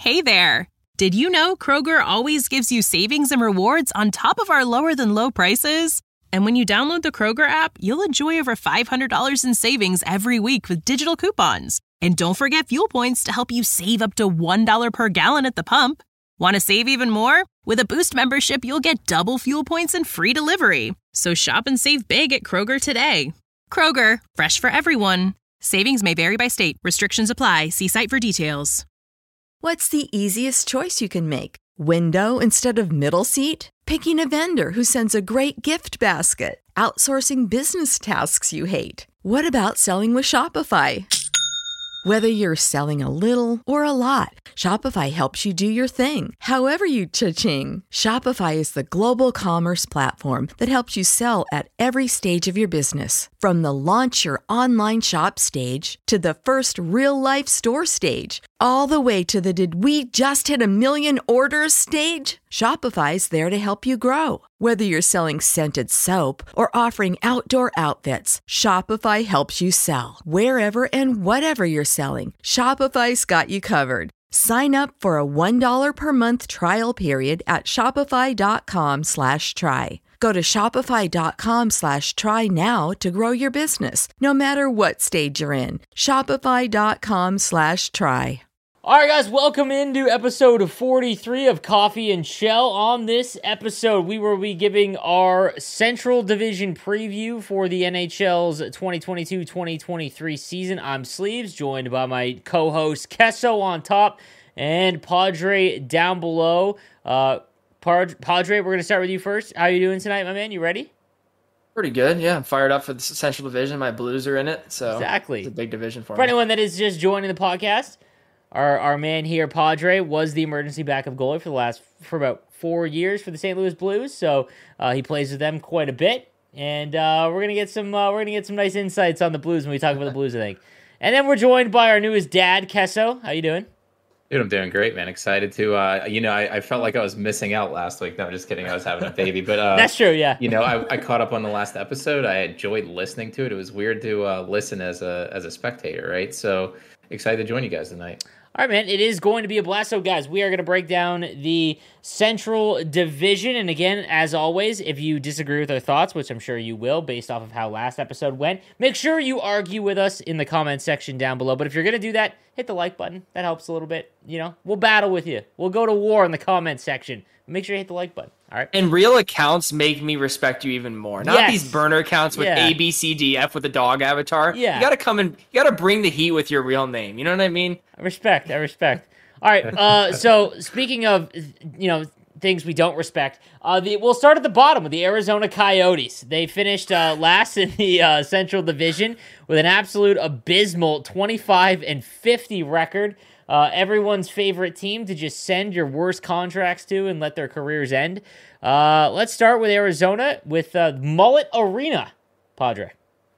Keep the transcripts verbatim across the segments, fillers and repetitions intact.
Hey there! Did you know Kroger always gives you savings and rewards on top of our lower-than-low prices? And when you download the Kroger app, you'll enjoy over five hundred dollars in savings every week with digital coupons. And don't forget fuel points to help you save up to one dollar per gallon at the pump. Want to save even more? With a Boost membership, you'll get double fuel points and free delivery. So shop and save big at Kroger today. Kroger, fresh for everyone. Savings may vary by state. Restrictions apply. See site for details. What's the easiest choice you can make? Window instead of middle seat? Picking a vendor who sends a great gift basket? Outsourcing business tasks you hate? What about selling with Shopify? Whether you're selling a little or a lot, Shopify helps you do your thing, however you cha-ching. Shopify is the global commerce platform that helps you sell at every stage of your business. From the launch your online shop stage to the first real-life store stage, all the way to the did we just hit a million orders stage. Shopify's there to help you grow. Whether you're selling scented soap or offering outdoor outfits, Shopify helps you sell. Wherever and whatever you're selling, Shopify's got you covered. Sign up for a one dollar per month trial period at shopify.com slash try. Go to shopify.com slash try now to grow your business, no matter what stage you're in. Shopify.com slash try. All right, guys, welcome into episode forty-three of Coffee and Shell. On this episode, we will be giving our Central Division preview for the N H L's twenty twenty-two twenty twenty-three season. I'm Sleeves, joined by my co-host Kesso on top and Padre down below. Uh, Padre, we're going to start with you first. How are you doing tonight, my man? You ready? Pretty good, yeah. I'm fired up for the Central Division. My Blues are in it, so exactly. It's a big division for, for me. For anyone that is just joining the podcast, Our our man here, Padre, was the emergency backup goalie for the last for about four years for the Saint Louis Blues. So uh, he plays with them quite a bit, and uh, we're gonna get some uh, we're gonna get some nice insights on the Blues when we talk about the Blues, I think. And then we're joined by our newest dad, Kesso. How you doing? Dude, I'm doing great, man. Excited to, uh, you know, I, I felt like I was missing out last week. No, I'm just kidding. I was having a baby, but uh, that's true. Yeah. You know, I, I caught up on the last episode. I enjoyed listening to it. It was weird to uh, listen as a as a spectator, right? So excited to join you guys tonight. All right, man, it is going to be a blast. So, guys, we are going to break down the Central Division. And again, as always, if you disagree with our thoughts, which I'm sure you will based off of how last episode went, make sure you argue with us in the comment section down below. But if you're going to do that, hit the like button. That helps a little bit. You know, we'll battle with you. We'll go to war in the comment section. Make sure you hit the like button. All right. And real accounts make me respect you even more. Not yes. these burner accounts with yeah. A, B, C, D, F with a dog avatar. Yeah. You got to come and you got to bring the heat with your real name. You know what I mean? I respect. I respect. All right. Uh, so speaking of, you know, things we don't respect, uh, the, we'll start at the bottom with the Arizona Coyotes. They finished uh, last in the uh, Central Division with an absolute abysmal twenty-five and fifty record. Uh, everyone's favorite team to just send your worst contracts to and let their careers end. Uh, let's start with Arizona with uh, Mullet Arena, Padre.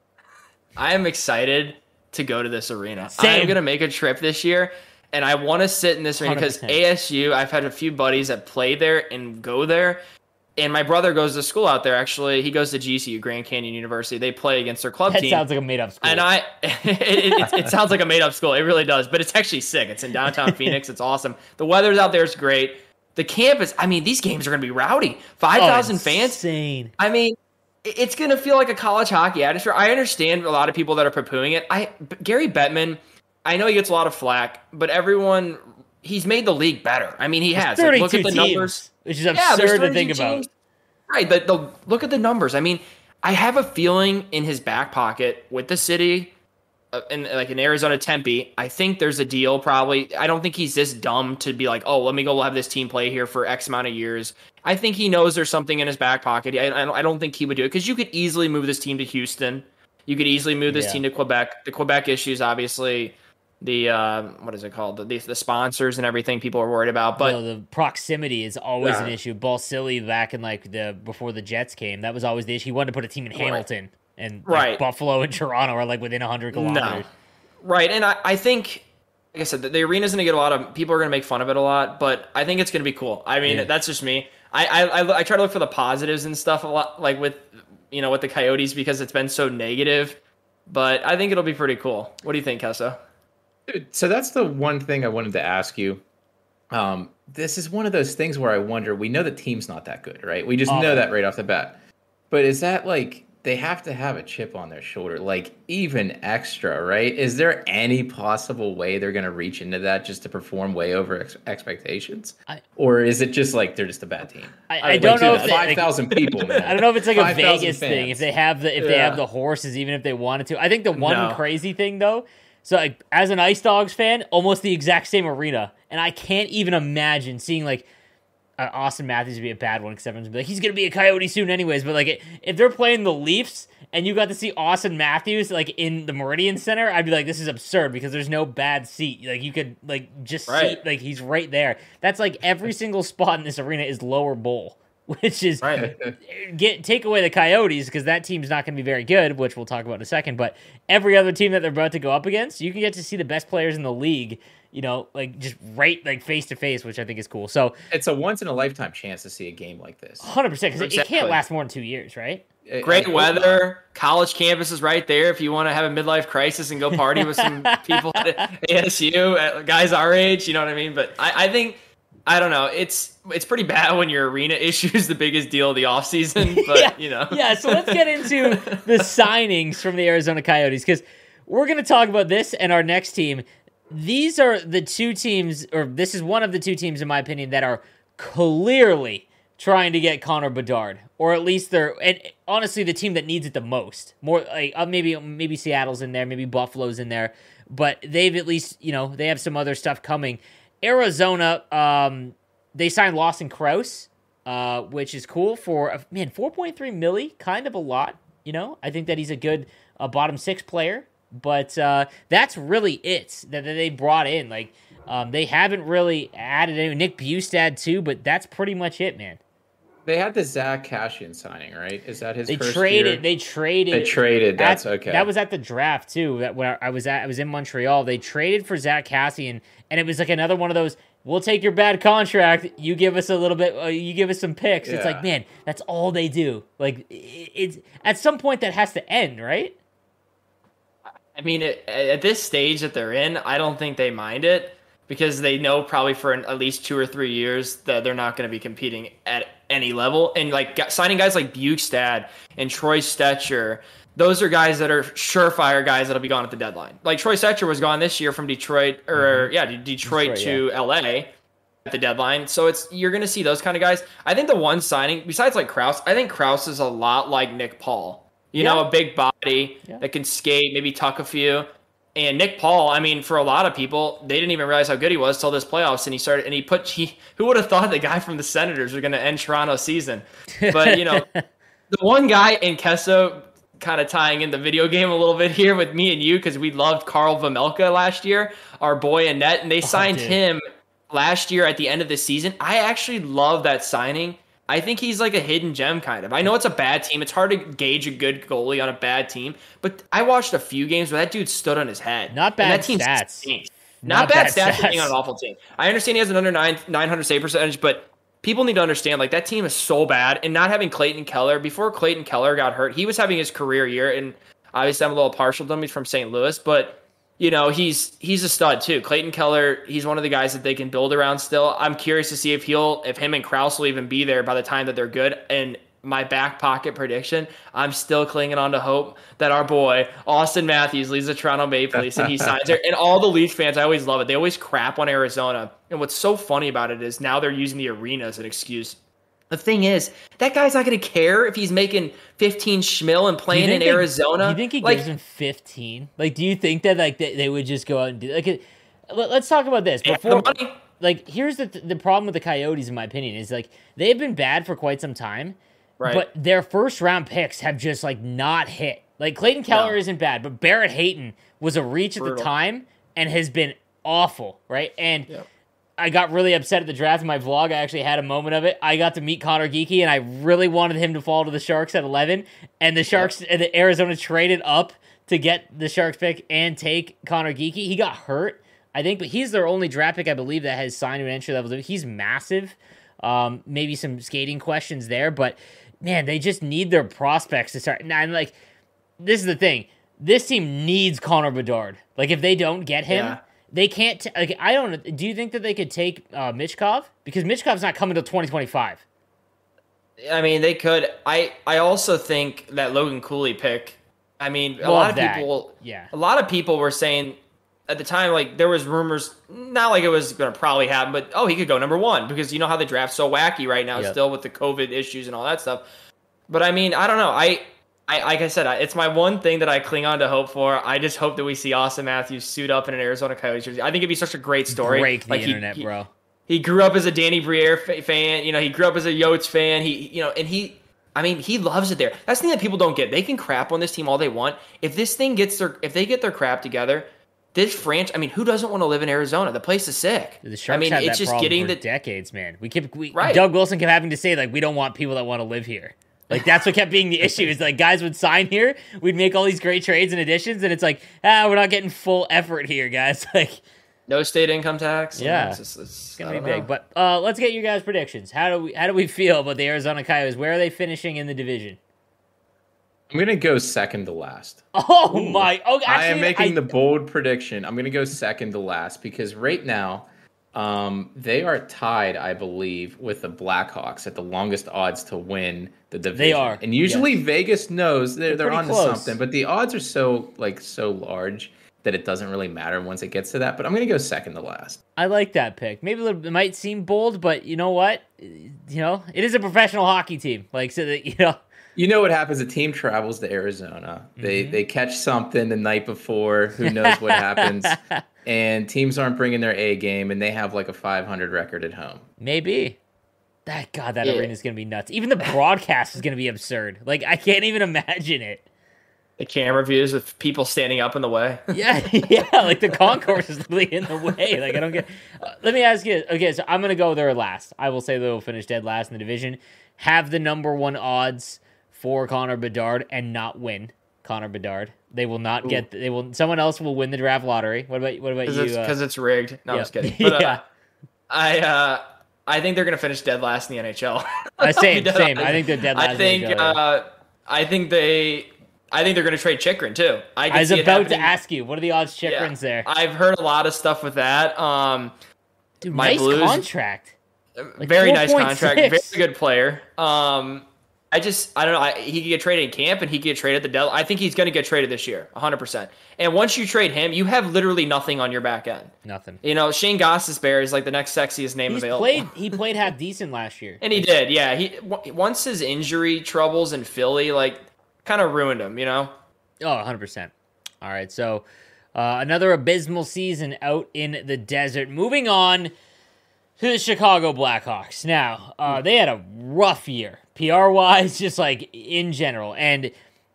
I am excited to go to this arena. Same. I'm going to make a trip this year, and I want to sit in this arena because A S U, I've had a few buddies that play there and go there, and my brother goes to school out there, actually. He goes to G C U, Grand Canyon University. They play against their club that team. That sounds like a made-up school. And I, it, it, it sounds like a made-up school. It really does, but it's actually sick. It's in downtown Phoenix. It's awesome. The weather's out there is great. The campus, I mean, these games are going to be rowdy. five thousand oh, fans. Insane. I mean, it's going to feel like a college hockey atmosphere. I understand a lot of people that are poo-pooing it. I Gary Bettman, I know he gets a lot of flack, but everyone, he's made the league better. I mean, he has. Like, look at the teams, numbers. Which is absurd yeah, to think about. Teams. Right, the, the, look at the numbers. I mean, I have a feeling in his back pocket with the city, uh, in, like in Arizona Tempe, I think there's a deal probably. I don't think he's this dumb to be like, oh, let me go have this team play here for X amount of years. I think he knows there's something in his back pocket. I, I don't think he would do it because you could easily move this team to Houston. You could easily move this yeah. team to Quebec. The Quebec issues, obviously, the uh, what is it called? The, the sponsors and everything people are worried about. But no, the proximity is always yeah. an issue. Balsillie back in like the before the Jets came, that was always the issue. He wanted to put a team in Hamilton, right. and like, right. Buffalo and Toronto are like within one hundred kilometers. No. Right, and I, I think, like I said, the, the arena's going to get a lot of, people are going to make fun of it a lot, but I think it's going to be cool. I mean, yeah. that's just me. I, I, I, I try to look for the positives and stuff a lot, like with, you know, with the Coyotes because it's been so negative, but I think it'll be pretty cool. What do you think, Kesso? Dude, so that's the one thing I wanted to ask you. Um, this is one of those things where I wonder, we know the team's not that good, right? We just Oh. know that right off the bat. But is that like, they have to have a chip on their shoulder, like even extra, right? Is there any possible way they're going to reach into that just to perform way over ex- expectations? I, or is it just like they're just a bad team? I, I, I don't know if they, five thousand like, people, man. I don't know if it's like five, a Vegas thing. fans. If they have the if yeah. they have the horses, even if they wanted to. I think the one no. crazy thing though. So like, as an Ice Dogs fan, almost the exact same arena, and I can't even imagine seeing like. Uh, Austin Matthews would be a bad one because everyone's gonna be like, he's gonna be a Coyote soon, anyways. But like, if they're playing the Leafs and you got to see Austin Matthews like in the Meridian Center, I'd be like, this is absurd because there's no bad seat. Like you could like just right. see like he's right there. That's like every single spot in this arena is lower bowl, which is Right. get take away the Coyotes because that team's not gonna be very good, which we'll talk about in a second. But every other team that they're about to go up against, you can get to see the best players in the league. You know, like just right, like face to face, which I think is cool. So it's a once in a lifetime chance to see a game like this. one hundred percent, because it, it Exactly. can't last more than two years, right? Great weather, college campus is right there if you want to have a midlife crisis and go party with some people at A S U, at guys our age, you know what I mean? But I, I think, I don't know, it's it's pretty bad when your arena issue is the biggest deal of the offseason, but, yeah. you know. Yeah, so let's get into the signings from the Arizona Coyotes, because we're going to talk about this and our next team. These are the two teams, or this is one of the two teams, in my opinion, that are clearly trying to get Connor Bedard, or at least they're, and honestly, the team that needs it the most. More like uh, maybe maybe Seattle's in there, maybe Buffalo's in there, but they've at least, you know, they have some other stuff coming. Arizona, um, they signed Lawson Krause, uh, which is cool for uh, man four point three milli, kind of a lot. You know, I think that he's a good uh, bottom six player. But uh, that's really it that, that they brought in. Like, um, they haven't really added any. Nick Bustad, too, but that's pretty much it, man. They had the Zach Kassian signing, right? Is that his They first traded. year? They traded. They traded. That's at, okay. That was at the draft, too. That when I was at, I was in Montreal. They traded for Zach Kassian, and it was like another one of those, we'll take your bad contract. You give us a little bit. Uh, you give us some picks. Yeah. It's like, man, that's all they do. Like, it, it's at some point that has to end, right? I mean, it, at this stage that they're in, I don't think they mind it because they know probably for an, at least two or three years that they're not going to be competing at any level. And like signing guys like Bukestad and Troy Stetcher, those are guys that are surefire guys that'll be gone at the deadline. Like Troy Stetcher was gone this year from Detroit, or yeah, Detroit, Detroit to yeah. L A at the deadline. So it's you're going to see those kind of guys. I think the one signing, besides like Krause, I think Krause is a lot like Nick Paul. You yeah. know, a big body yeah. that can skate, maybe tuck a few. And Nick Paul, I mean, for a lot of people, they didn't even realize how good he was till this playoffs. And he started, and he put, he, who would have thought the guy from the Senators was going to end Toronto's season? But, you know, the one guy in Kesso, kind of tying in the video game a little bit here with me and you, because we loved Carl Vamelka last year, our boy in net, and they signed oh, him last year at the end of the season. I actually love that signing. I think he's like a hidden gem kind of. I know it's a bad team. It's hard to gauge a good goalie on a bad team, but I watched a few games where that dude stood on his head. Not bad that team stats. Stinks. Not, Not bad, bad stats for being on an awful team. I understand he has an under nine nine hundred save percentage, but people need to understand like that team is so bad. And not having Clayton Keller before Clayton Keller got hurt, he was having his career year, and obviously I'm a little partial to him. He's from Saint Louis, but. You know, he's he's a stud too. Clayton Keller, he's one of the guys that they can build around still. I'm curious to see if he'll if him and Krause will even be there by the time that they're good. And my back pocket prediction, I'm still clinging on to hope that our boy Austin Matthews leaves the Toronto Maple Leafs and he signs there. And all the Leafs fans, I always love it. They always crap on Arizona. And what's so funny about it is now they're using the arena as an excuse. The thing is, that guy's not going to care if he's making fifteen schmil and playing in they, Arizona. Do you think he like, gives him fifteen? Like, do you think that like they, they would just go out and do like? It, let, let's talk about this before. Like, here's the the problem with the Coyotes, in my opinion, is like they've been bad for quite some time, right? But their first round picks have just like not hit. Like Clayton Keller no. isn't bad, but Barrett Hayton was a reach Brutal. at the time and has been awful, right? And. Yep. I got really upset at the draft in my vlog. I actually had a moment of it. I got to meet Connor Geekie, and I really wanted him to fall to the Sharks at eleven. And the Sharks, and the Arizona traded up to get the Sharks pick and take Connor Geekie. He got hurt, I think, but he's their only draft pick, I believe, that has signed to an entry level. He's massive. Um, maybe some skating questions there, but man, they just need their prospects to start. And like, this is the thing: this team needs Connor Bedard. Like, if they don't get him. Yeah. they can't. T- like, I don't. Do you think that they could take uh, Michkov? Because Michkov's not coming till twenty twenty-five. I mean, they could. I I also think that Logan Cooley pick. I mean, a Love lot of that. people. Yeah. A lot of people were saying at the time, like there was rumors, not like it was going to probably happen, but oh, he could go number one because you know how the draft's so wacky right now, Yep. still with the COVID issues and all that stuff. But I mean, I don't know. I. I, like I said, I, it's my one thing that I cling on to hope for. I just hope that we see Austin Matthews suit up in an Arizona Coyotes jersey. I think it'd be such a great story. Break the like he, internet, he, bro. He grew up as a Danny Briere fa- fan. You know, he grew up as a Yotes fan. He, you know, and he, I mean, he loves it there. That's the thing that people don't get. They can crap on this team all they want. If this thing gets their, if they get their crap together, this franchise. I mean, who doesn't want to live in Arizona? The place is sick. The Sharks I mean, had it's that just problem getting for the decades, man. We kept we, Right. Doug Wilson kept having to say like we don't want people that want to live here. Like that's what kept being the issue is like guys would sign here, we'd make all these great trades and additions, and it's like ah we're not getting full effort here, guys. Like no state income tax. Yeah. it's, just, it's, it's I gonna be don't know. big. But uh, let's get your guys' predictions. How do we how do we feel about the Arizona Coyotes? Where are they finishing in the division? I'm gonna go second to last. Oh my! Oh, actually, I am making I- the bold prediction. I'm gonna go second to last because right now, um, they are tied, I believe, with the Blackhawks at the longest odds to win the division. They are, and usually yes. Vegas knows they're, They're they're pretty on to close. something, but the odds are so like so large that it doesn't really matter once it gets to that. But I'm gonna go second to last. I like that pick. Maybe a little, it might seem bold, but you know what? You know, it is a professional hockey team. Like so that you know. You know what happens? A team travels to Arizona. They Mm-hmm. they catch something the night before. Who knows what happens? And teams aren't bringing their A game, and they have like a five hundred record at home. Maybe. That God, that Yeah. arena is gonna be nuts. Even the broadcast is gonna be absurd. Like I can't even imagine it. The camera views with people standing up in the way. Yeah, yeah. Like the concourse is literally in the way. Like I don't get. Uh, let me ask you. Okay, so I'm gonna go there last. I will say they'll finish dead last in the division. Have the number one odds for Connor Bedard and not win Connor Bedard. They will not get. They will. Someone else will win the draft lottery. What about what about Because you? it's, uh, 'cause it's rigged. No, I'm yeah. just kidding. But, uh, Yeah. I uh, I think they're gonna finish dead last in the N H L. Uh, I'll same, be dead same. honest. I think they're dead last I in the think N H L, yeah. uh, I think they I think they're gonna trade Chikrin too. I, can I was see it about to happening. ask you, what are the odds Yeah. Chikrin's there? I've heard a lot of stuff with that. Um, Dude, my nice Blues- contract. Like very nice four point contract, six. very good player. Um, I just I don't know. I, he could get traded in camp, and he could get traded at the deadline. I think he's going to get traded this year, one hundred percent. And once you trade him, you have literally nothing on your back end. Nothing. You know, Shane Gostisbehere is like the next sexiest name He's available. played. He played half decent last year. And he did, yeah. He w- once his injury troubles in Philly, like, kind of ruined him. You know. Oh, one hundred percent. All right, so uh, another abysmal season out in the desert. Moving on to the Chicago Blackhawks. Now, uh, they had a rough year, P R-wise, just like in general. And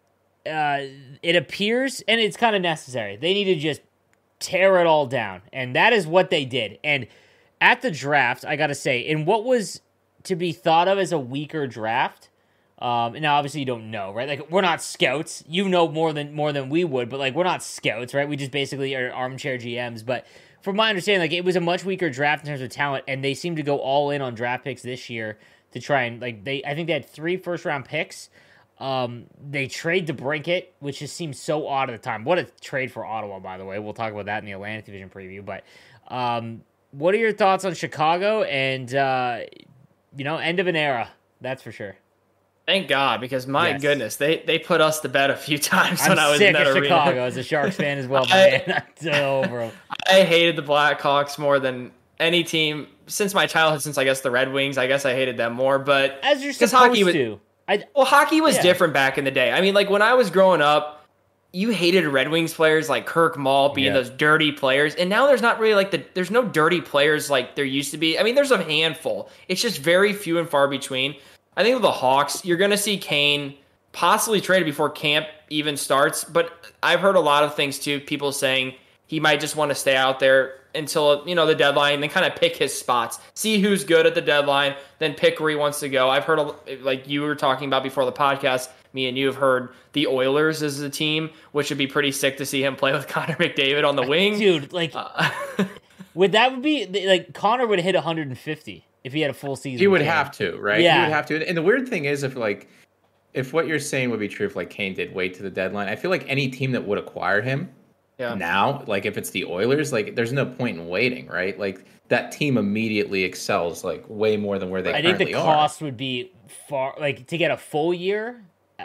uh, it appears, and it's kind of necessary, they need to just tear it all down. And that is what they did. And at the draft, I got to say, in what was to be thought of as a weaker draft, Um, and now obviously you don't know, right? Like we're not scouts. You know more than more than we would, but like we're not scouts, right? We just basically are armchair G Ms. But from my understanding, like it was a much weaker draft in terms of talent, and they seem to go all in on draft picks this year to try and like they. I think they had three first round picks. Um, they trade DeBrincat, which just seems so odd at the time. What a trade for Ottawa, by the way. We'll talk about that in the Atlantic Division preview. But um, what are your thoughts on Chicago and uh, you know, end of an era? That's for sure. Thank God, because my Yes. goodness, they they put us to bed a few times I'm when I was sick in that of arena. Chicago as a Sharks fan as well, my I- man. I'm so over 'em. I hated the Blackhawks more than any team since my childhood. Since I guess the Red Wings, I guess I hated them more. But As you're 'cause supposed hockey was- to. I, well, hockey was Yeah. different back in the day. I mean, like when I was growing up, you hated Red Wings players like Kirk Mall being Yeah. those dirty players, and now there's not really like the there's no dirty players like there used to be. I mean, there's a handful. It's just very few and far between. I think with the Hawks, you're going to see Kane possibly traded before camp even starts, but I've heard a lot of things too. People saying he might just want to stay out there until, you know, the deadline and then kind of pick his spots, see who's good at the deadline, then pick where he wants to go. I've heard, a, like you were talking about before the podcast, me and you have heard the Oilers as a team, which would be pretty sick to see him play with Connor McDavid on the wing. dude, like, Uh, would that would be like Connor would hit one hundred fifty if he had a full season? He would with Kane. have to, right? Yeah. He would have to. And the weird thing is, if like, if what you're saying would be true, if like Kane did wait to the deadline, I feel like any team that would acquire him Yeah. now, like if it's the Oilers, like there's no point in waiting, right? Like that team immediately excels like way more than where they I currently think the are. cost would be far, like to get a full year.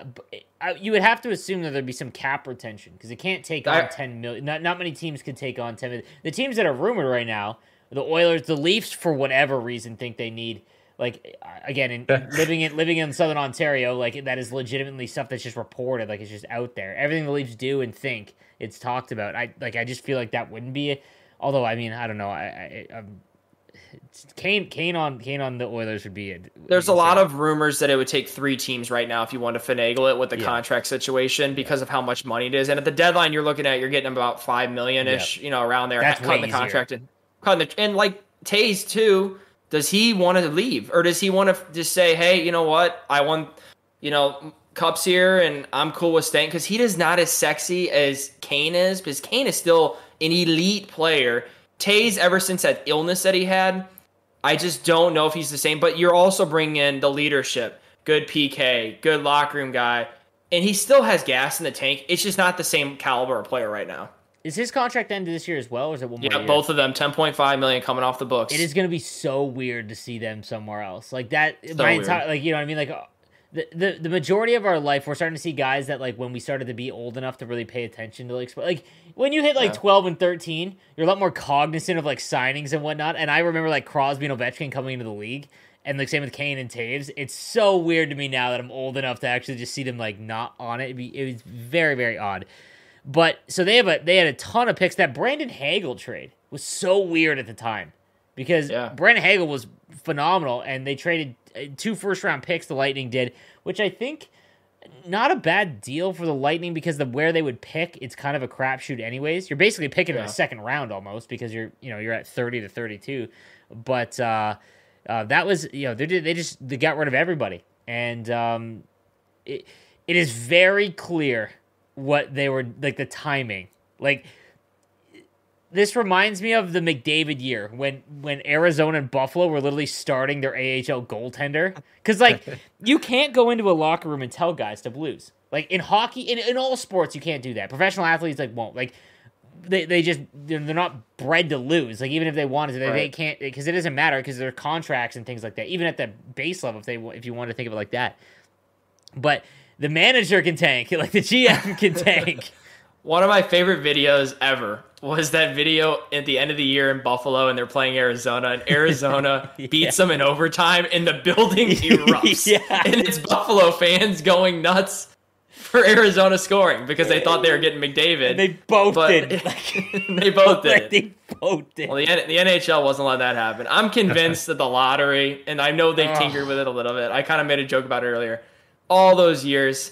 You would have to assume that there'd be some cap retention because it can't take on I, ten million. Not not many teams could take on ten million. The teams that are rumored right now, the Oilers, the Leafs, for whatever reason, think they need. Like again, in, living in living in Southern Ontario, like that is legitimately stuff that's just reported, like it's just out there. Everything the Leafs do and think, it's talked about. I like. I just feel like that wouldn't be. Although I mean, I don't know. I, I I'm, Kane Kane on Kane on the Oilers would be. A, There's a lot of rumors that it would take three teams right now if you want to finagle it with the yeah. contract situation because yeah. of how much money it is. And at the deadline, you're looking at you're getting about five million ish, yeah. you know, around there. That's cutting way the contract and cutting the and like Tays too. Does he want to leave, or does he want to just say, "Hey, you know what? I won, you know, cups here, and I'm cool with staying"? Because he is not as sexy as Kane is. Because Kane is still an elite player. Tays, ever since that illness that he had, I just don't know if he's the same. But you're also bringing in the leadership, good P K, good locker room guy, and he still has gas in the tank. It's just not the same caliber of player right now. Is his contract ended this year as well, or is it one more yeah, year? Both of them, ten point five million dollars coming off the books. It is going to be so weird to see them somewhere else. Like that, so my entire, like, you know what I mean? Like, uh, the, the the majority of our life, we're starting to see guys that, like, when we started to be old enough to really pay attention to, like, like when you hit, like, yeah. twelve and thirteen, you're a lot more cognizant of, like, signings and whatnot. And I remember, like, Crosby and Ovechkin coming into the league, and, like, same with Kane and Taves. It's so weird to me now that I'm old enough to actually just see them, like, not on it. It'd be, it was very, very odd. But so they have a they had a ton of picks. That Brandon Hagel trade was so weird at the time because yeah. Brandon Hagel was phenomenal, and they traded two first round picks. The Lightning did, which I think not a bad deal for the Lightning because the where they would pick, it's kind of a crapshoot anyways. You're basically picking yeah. in the second round almost because you're you know you're at thirty to thirty-two. But uh, uh, that was you know they did, they just they got rid of everybody, and um, it it is very clear what they were, like, the timing. Like, this reminds me of the McDavid year when, when Arizona and Buffalo were literally starting their A H L goaltender. Because, like, you can't go into a locker room and tell guys to lose. Like, in hockey, in, in all sports, you can't do that. Professional athletes, like, won't. Like, they, they just, they're not bred to lose. Like, even if they wanted to, they, right. they can't, because it doesn't matter because their contracts and things like that. Even at the base level, if they if you want to think of it like that. But the manager can tank, like the G M can tank. One of my favorite videos ever was that video at the end of the year in Buffalo, and they're playing Arizona, and Arizona yeah. beats them in overtime, and the building erupts. yeah. And it's Buffalo fans going nuts for Arizona scoring because they thought they were getting McDavid. And they both but did. they both did. They both did. Well, the, the N H L wasn't letting that happen. I'm convinced that the lottery, and I know they've tinkered with it a little bit. I kind of made a joke about it earlier. All those years,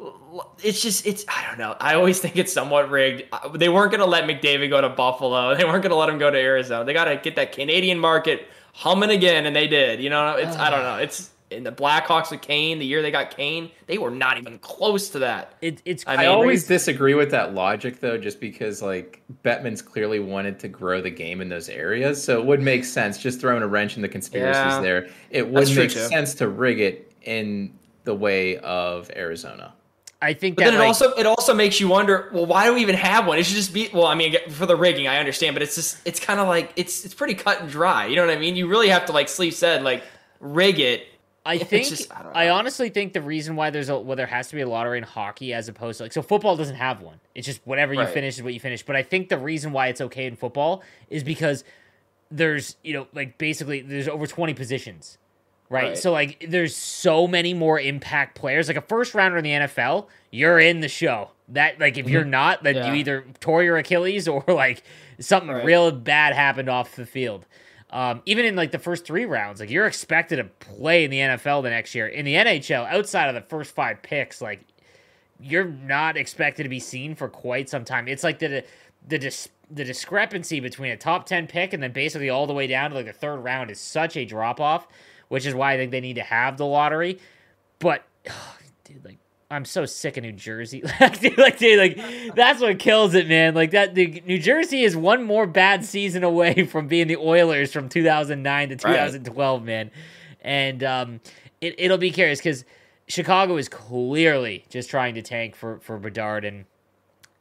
it's just, it's, I don't know. I always think it's somewhat rigged. They weren't going to let McDavid go to Buffalo. They weren't going to let him go to Arizona. They got to get that Canadian market humming again, and they did. You know, it's, I don't know. It's, in the Blackhawks with Kane, the year they got Kane, they were not even close to that. It, it's. I, mean, I always disagree with that logic, though, just because, like, Bettman's clearly wanted to grow the game in those areas, so it would make sense, just throwing a wrench in the conspiracies yeah, there, it would make sense to rig it in the way of Arizona. I think but that then it like, also it also makes you wonder, well, why do we even have one? It should just be, well, I mean, for the rigging, I understand, but it's just, it's kind of like, it's it's pretty cut and dry. You know what I mean? You really have to, like Sleeve said, like, rig it. I think, just, I, I honestly think the reason why there's a, well, there has to be a lottery in hockey as opposed to, like, so football doesn't have one. It's just whatever you right. finish is what you finish. But I think the reason why it's okay in football is because there's, you know, like, basically, there's over twenty positions. Right? right. So, like, there's so many more impact players. Like, a first rounder in the N F L, you're in the show. That, like, if you're not, then yeah. you either tore your Achilles or, like, something right. real bad happened off the field. Um, even in, like, the first three rounds, like, you're expected to play in the N F L the next year. In the N H L, outside of the first five picks, like, you're not expected to be seen for quite some time. It's like the the dis- the discrepancy between a top ten pick and then basically all the way down to, like, the third round is such a drop-off, which is why I think they need to have the lottery. But, oh, dude, like, I'm so sick of New Jersey. like, dude, like, dude, like, that's what kills it, man. Like, that, the, New Jersey is one more bad season away from being the Oilers from two thousand nine to two thousand twelve, right. man. And um, it, it'll be curious because Chicago is clearly just trying to tank for, for Bedard. And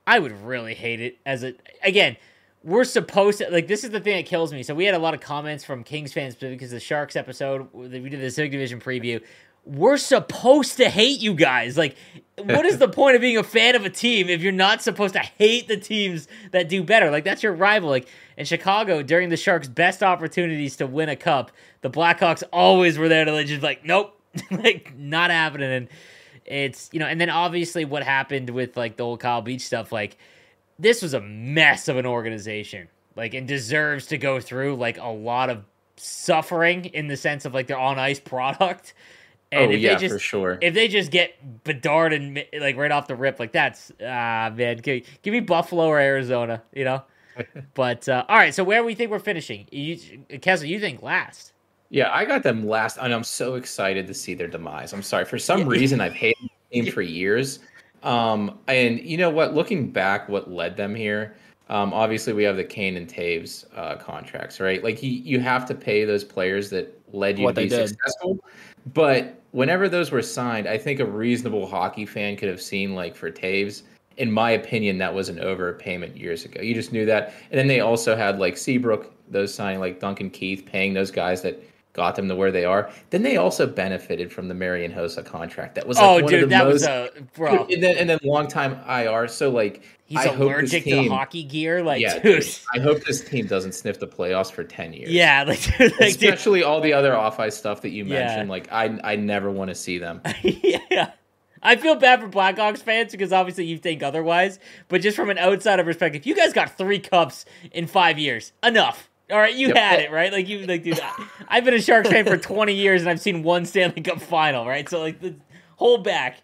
I would really hate it as a again. We're supposed to like this is the thing that kills me. So we had a lot of comments from Kings fans because the Sharks episode we did the Pacific Division preview. We're supposed to hate you guys. Like, what is the point of being a fan of a team if you're not supposed to hate the teams that do better? Like, that's your rival. Like, in Chicago, during the Sharks' best opportunities to win a cup, the Blackhawks always were there to like, just like, nope, like, not happening. And it's, you know, and then obviously what happened with, like, the whole Kyle Beach stuff, like, this was a mess of an organization, like, and deserves to go through, like, a lot of suffering in the sense of, like, their on-ice product. And oh, if yeah, they just, for sure. If they just get Bedard and like right off the rip, like that's ah man, give, give me Buffalo or Arizona, you know. But uh, all right, so where we think we're finishing? You, Kessler, you think last? Yeah, I got them last, and I'm so excited to see their demise. I'm sorry, for some reason I've hated the team for years, um, and you know what? Looking back, what led them here? Um, obviously, we have the Kane and Taves uh, contracts, right? Like you, you have to pay those players that led you What to be they did. successful. But whenever those were signed, I think a reasonable hockey fan could have seen, like for Taves, in my opinion, that was an overpayment years ago. You just knew that. And then they also had like Seabrook, those signing like Duncan Keith, paying those guys that got them to where they are. Then they also benefited from the Marian Hossa contract. That was like oh, one dude, of the that most, was a bro. And then and then long time I R. So like he's I hope allergic this team, to the hockey gear. Like, yeah, dude. dude, I hope this team doesn't sniff the playoffs for ten years. Yeah, like, dude, like especially all the other off ice stuff that you Yeah. mentioned. Like I I never want to see them. yeah. I feel bad for Blackhawks fans because obviously you think otherwise, but just from an outsider perspective, you guys got three cups in five years. Enough. All right, you Yep. had it, right? Like you like dude, I, I've been a Sharks fan for twenty years and I've seen one Stanley Cup final, right? So like the hold back.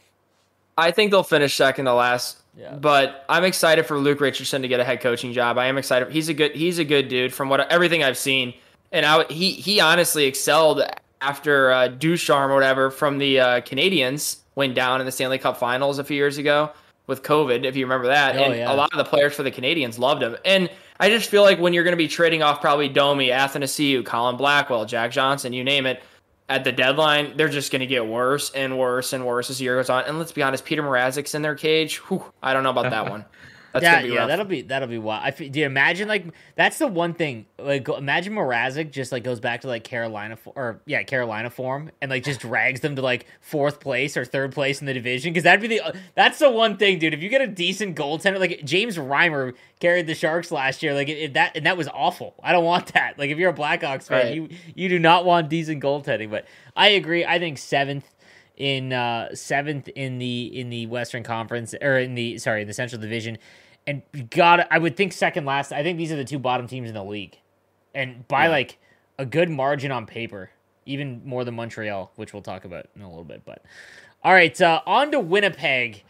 I think they'll finish second to last. Yeah. But I'm excited for Luke Richardson to get a head coaching job. I am excited. He's a good he's a good dude from what everything I've seen. And I, he he honestly excelled after uh, Ducharme or whatever from the uh, Canadians went down in the Stanley Cup Finals a few years ago with COVID, if you remember that. Oh, and yeah. a lot of the players for the Canadians loved him. And I just feel like when you're going to be trading off probably Domi, Athanasiou, Colin Blackwell, Jack Johnson, you name it, at the deadline, they're just going to get worse and worse and worse as the year goes on. And let's be honest, Peter Mrazek's in their cage. Whew, I don't know about that one. That's yeah, gonna be yeah, rough. that'll be that'll be wild. I feel, do you imagine like that's the one thing? Like, go- imagine Mrazek just like goes back to like Carolina fo- or yeah Carolina form and like just drags them to like fourth place or third place in the division because that'd be the that's the one thing, dude. If you get a decent goaltender like James Reimer carried the Sharks last year, like if that and that was awful. I don't want that. Like if you're a Blackhawks fan, Right. you you do not want decent goaltending. But I agree. I think seventh. In uh, seventh in the in the Western Conference or in the sorry in the Central Division, and God, I would think second last. I think these are the two bottom teams in the league, and by Yeah. like a good margin on paper, even more than Montreal, which we'll talk about in a little bit. But all right, uh, on to Winnipeg.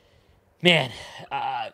Man, uh,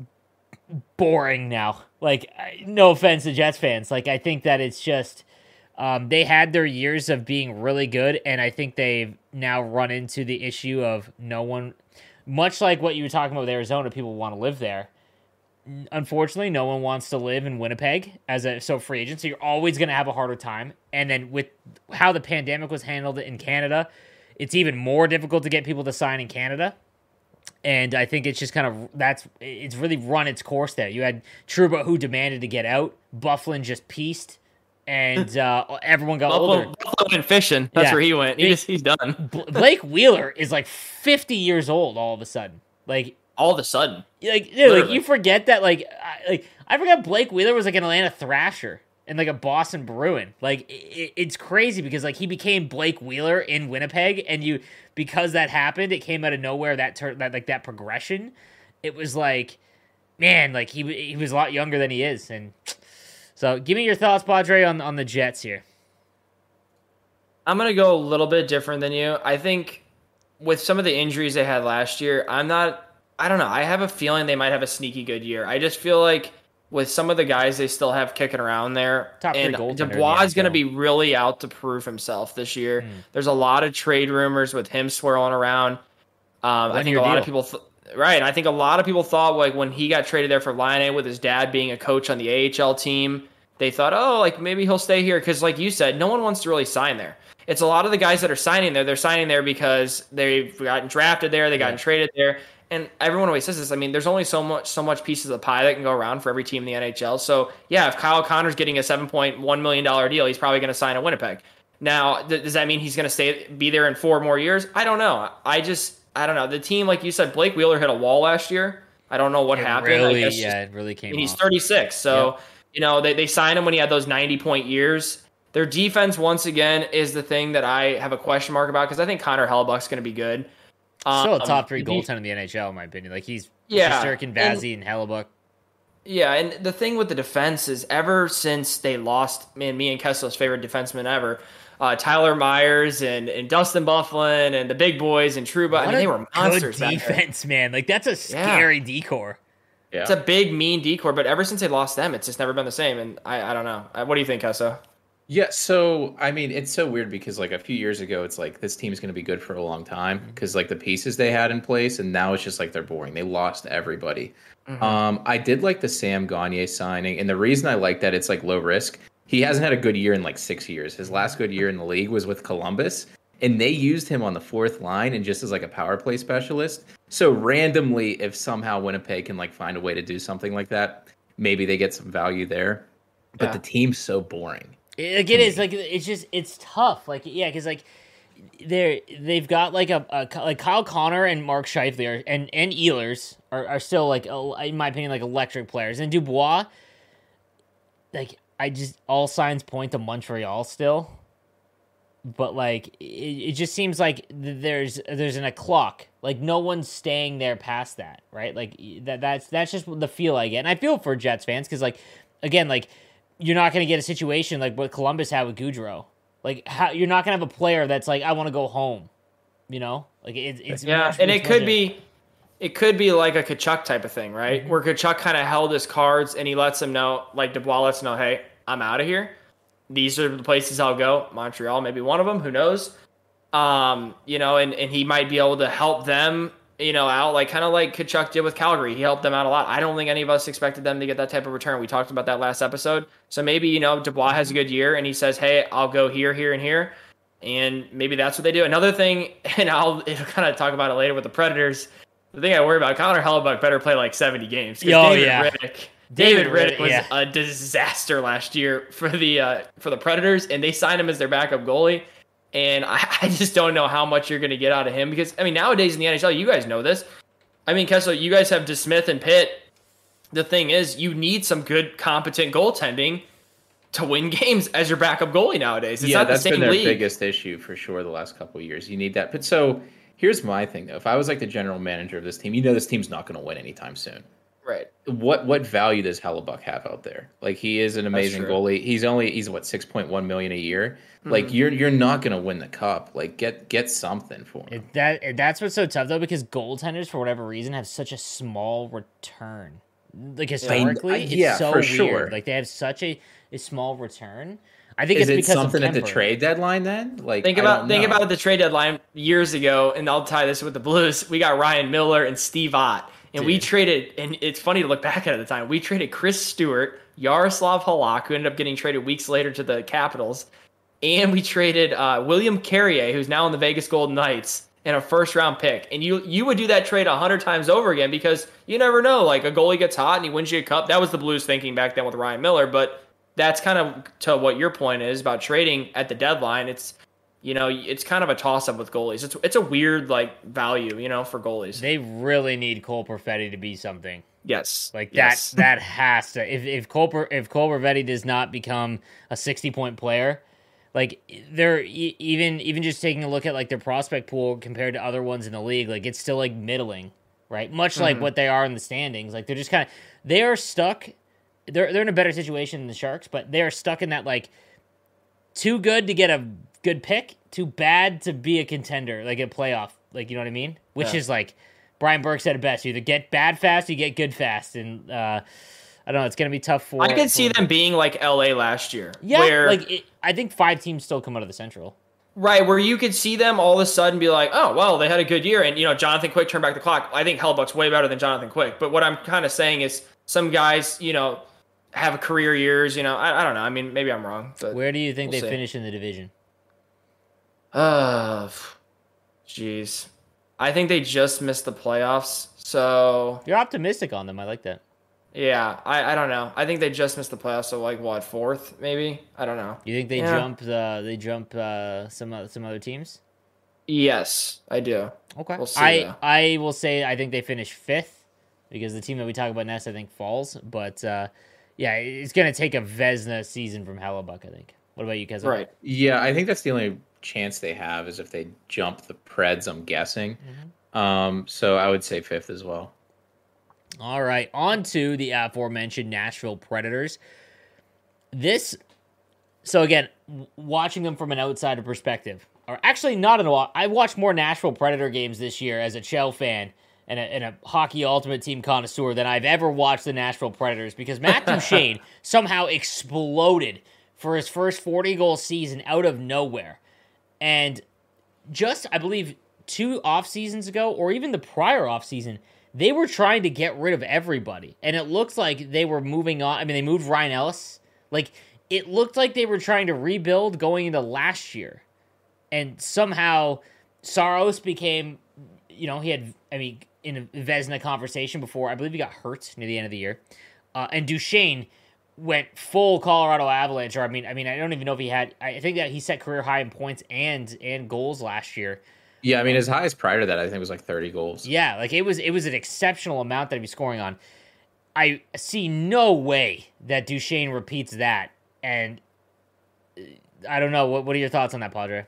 boring now. Like, I- no offense to Jets fans, like I think that it's just. Um, they had their years of being really good, and I think they've now run into the issue of no one, much like what you were talking about with Arizona, people want to live there. Unfortunately, no one wants to live in Winnipeg as a so free agent, so you're always going to have a harder time. And then with how the pandemic was handled in Canada, it's even more difficult to get people to sign in Canada. And I think it's just kind of, that's, it's really run its course there. You had Trouba who demanded to get out, Bufflin just pieced. And uh, everyone got older. Buffalo, Buffalo went fishing. That's Yeah. where he went. He They- just, he's done. B- Blake Wheeler is like fifty years old all of a sudden. Like, All of a sudden. like, dude, like Literally. you forget that. Like, I, like I forgot Blake Wheeler was like an Atlanta Thrasher and like a Boston Bruin. Like, it, it's crazy because like he became Blake Wheeler in Winnipeg, and you because that happened, it came out of nowhere. That tur- that like that progression, it was like, man, like he he was a lot younger than he is, and. So, give me your thoughts, Padre, on on the Jets here. I'm going to go a little bit different than you. I think with some of the injuries they had last year, I'm not, I don't know. I have a feeling they might have a sneaky good year. I just feel like with some of the guys they still have kicking around there, Top three and goaltender in the Dubois is going to N F L. be really out to prove himself this year. There's a lot of trade rumors with him swirling around. Um, I think One-year a lot deal. of people, th- right? I think a lot of people thought like when he got traded there for Line A with his dad being a coach on the A H L team, they thought, oh, like maybe he'll stay here because, like you said, no one wants to really sign there. It's a lot of the guys that are signing there. They're signing there because they've gotten drafted there, they gotten yeah. traded there, and everyone always says this. I mean, there's only so much so much pieces of the pie that can go around for every team in the N H L. So yeah, if Kyle Connor's getting a seven point one million dollar deal, he's probably going to sign at Winnipeg. Now, th- does that mean he's going to stay be there in four more years? I don't know. I just I don't know. The team, like you said, Blake Wheeler hit a wall last year. I don't know what it happened. Really, I guess yeah, just, it really came. And he's off. thirty-six, so yep. you know they they signed him when he had those ninety point years. Their defense, once again, is the thing that I have a question mark about because I think Connor Hellebuyck's going to be good. Um, Still a top three goaltender in the N H L, in my opinion. Like he's yeah, Shesterkin, Vazzy, and, and Hellebuyck. Yeah, and the thing with the defense is ever since they lost, man, me and Kessel's favorite defenseman ever, uh, Tyler Myers and, and Dustin Byfuglien and the big boys and Trouba. I mean, they were monsters. Good defense, man. Like that's a scary yeah. decor. Yeah. It's a big, mean decor, but ever since they lost them, it's just never been the same. And I, I don't know. What do you think, Kessa? Yeah, so, I mean, it's so weird because, like, a few years ago, it's like this team's going to be good for a long time because, like, the pieces they had in place, and now it's just like they're boring. They lost everybody. Mm-hmm. Um, I did like the Sam Gagner signing, and the reason I like that, it's, like, low risk. He hasn't had a good year in, like, six years. His last good year in the league was with Columbus, and they used him on the fourth line and just as, like, a power play specialist. So, randomly, if somehow Winnipeg can, like, find a way to do something like that, maybe they get some value there. But yeah. the team's so boring. Like it is like it's just it's tough like yeah because like they're they've got like a, a like Kyle Connor and Mark Scheifele and and Ehlers are, are still like in my opinion like electric players, and Dubois like I just all signs point to Montreal still, but like it, it just seems like there's there's an a clock like no one's staying there past that, right? Like that that's that's just the feel I get, and I feel for Jets fans because like again like. You're not going to get a situation like what Columbus had with Gaudreau. Like, how, you're not going to have a player that's like, I want to go home. You know, like it, it's yeah, much, and it's it could a, be, it could be like a Kachuk type of thing, right? Mm-hmm. Where Kachuk kind of held his cards and he lets him know, like Dubois lets him know, hey, I'm out of here. These are the places I'll go. Montreal, maybe one of them. Who knows? Um, you know, and and he might be able to help them. You know, out like kind of like Kachuk did with Calgary. He helped them out a lot. I don't think any of us expected them to get that type of return. We talked about that last episode. So maybe, you know, Dubois has a good year and he says, hey, I'll go here, here, and here. And maybe that's what they do. Another thing, and I'll kind of talk about it later with the Predators. The thing I worry about, Connor Hellebuyck better play like seventy games. Oh, David yeah. Rittich, David Rittich was yeah. a disaster last year for the uh, for the Predators, and they signed him as their backup goalie. And I, I just don't know how much you're going to get out of him because, I mean, nowadays in the N H L, you guys know this. I mean, Kessler, you guys have DeSmith and Pitt. The thing is, you need some good, competent goaltending to win games as your backup goalie nowadays. It's yeah, not that's the same been their league. biggest issue for sure the last couple of years. You need that. But so here's my thing, though. If I was like the general manager of this team, you know this team's not going to win anytime soon. Right. What what value does Hellebuyck have out there? Like he is an amazing goalie. He's only he's what six point one million a year. Mm-hmm. Like you're you're not gonna win the cup. Like get get something for him. It, that that's what's so tough though because goaltenders for whatever reason have such a small return. Like historically, I, I, yeah, it's so for weird. Sure. Like they have such a, a small return. I think is it's it because something of at the trade deadline then? Like think about think about the trade deadline years ago, and I'll tie this with the Blues. We got Ryan Miller and Steve Ott. And Dude. we traded, and it's funny to look back at it at the time, we traded Chris Stewart, Yaroslav Halak, who ended up getting traded weeks later to the Capitals, and we traded uh, William Carrier, who's now in the Vegas Golden Knights, and a first-round pick. And you you would do that trade a hundred times over again because you never know. Like, a goalie gets hot and he wins you a cup. That was the Blues thinking back then with Ryan Miller, but that's kind of to what your point is about trading at the deadline. It's You know, it's kind of a toss-up with goalies. It's it's a weird, like, value, you know, for goalies. They really need Cole Perfetti to be something. Yes. Like, yes. that that has to... If if Cole, if Cole Perfetti does not become a sixty-point player, like, they're... Even, even just taking a look at, like, their prospect pool compared to other ones in the league, like, it's still, like, middling, right? Much mm-hmm. like what they are in the standings. Like, they're just kind of... They are stuck... They're, they're in a better situation than the Sharks, but they are stuck in that, like, too good to get a... good pick, too bad to be a contender, like a playoff, like, you know what I mean? Which yeah. is like, Brian Burke said it best, you either get bad fast, or you get good fast, and uh, I don't know, it's going to be tough for... I could for, see them being like L A last year. Yeah, where, like, it, I think five teams still come out of the Central. Right, where you could see them all of a sudden be like, oh, well, they had a good year, and, you know, Jonathan Quick turned back the clock. I think Hellebuyck's way better than Jonathan Quick, but what I'm kind of saying is some guys, you know, have career years. You know, I, I don't know. I mean, maybe I'm wrong. But Where do you think we'll they see. finish in the division? Uh, jeez. I think they just missed the playoffs. So You're optimistic on them. I like that. yeah, I, I don't know. I think they just missed the playoffs. So like what, fourth maybe? I don't know. You think they Yeah. jump uh, they jump uh, some uh, some other teams? Yes, I do. Okay. We'll see, I though. I will say I think they finish fifth because the team that we talk about next I think falls. But uh, yeah, it's gonna take a Vesna season from Hellebuck. I think. What about you, Keza? Right. Yeah, I think that's the only chance they have is if they jump the Preds, I'm guessing. Um, so I would say fifth as well. All right, on to the aforementioned Nashville Predators. This, so again, w- watching them from an outsider perspective, or actually not at all. I watched more Nashville Predator games this year as a Chell fan and a, and a hockey ultimate team connoisseur than I've ever watched the Nashville Predators because Matt Duchene somehow exploded for his first forty-goal season out of nowhere. And just, I believe, two off seasons ago, or even the prior off season, they were trying to get rid of everybody. And it looked like they were moving on. I mean, they moved Ryan Ellis. Like, it looked like they were trying to rebuild going into last year. And somehow, Saros became, you know, he had, I mean, in a Vezina conversation before, I believe he got hurt near the end of the year. Uh, and Duchene went full Colorado Avalanche. Or I mean, I mean, I don't even know if he had. I think that he set career high in points and and goals last year. Yeah, I mean, his highest prior to that, I think, was like thirty goals. Yeah, like it was it was an exceptional amount that he was scoring on. I see no way that Duchene repeats that, and I don't know. What what are your thoughts on that, Padre?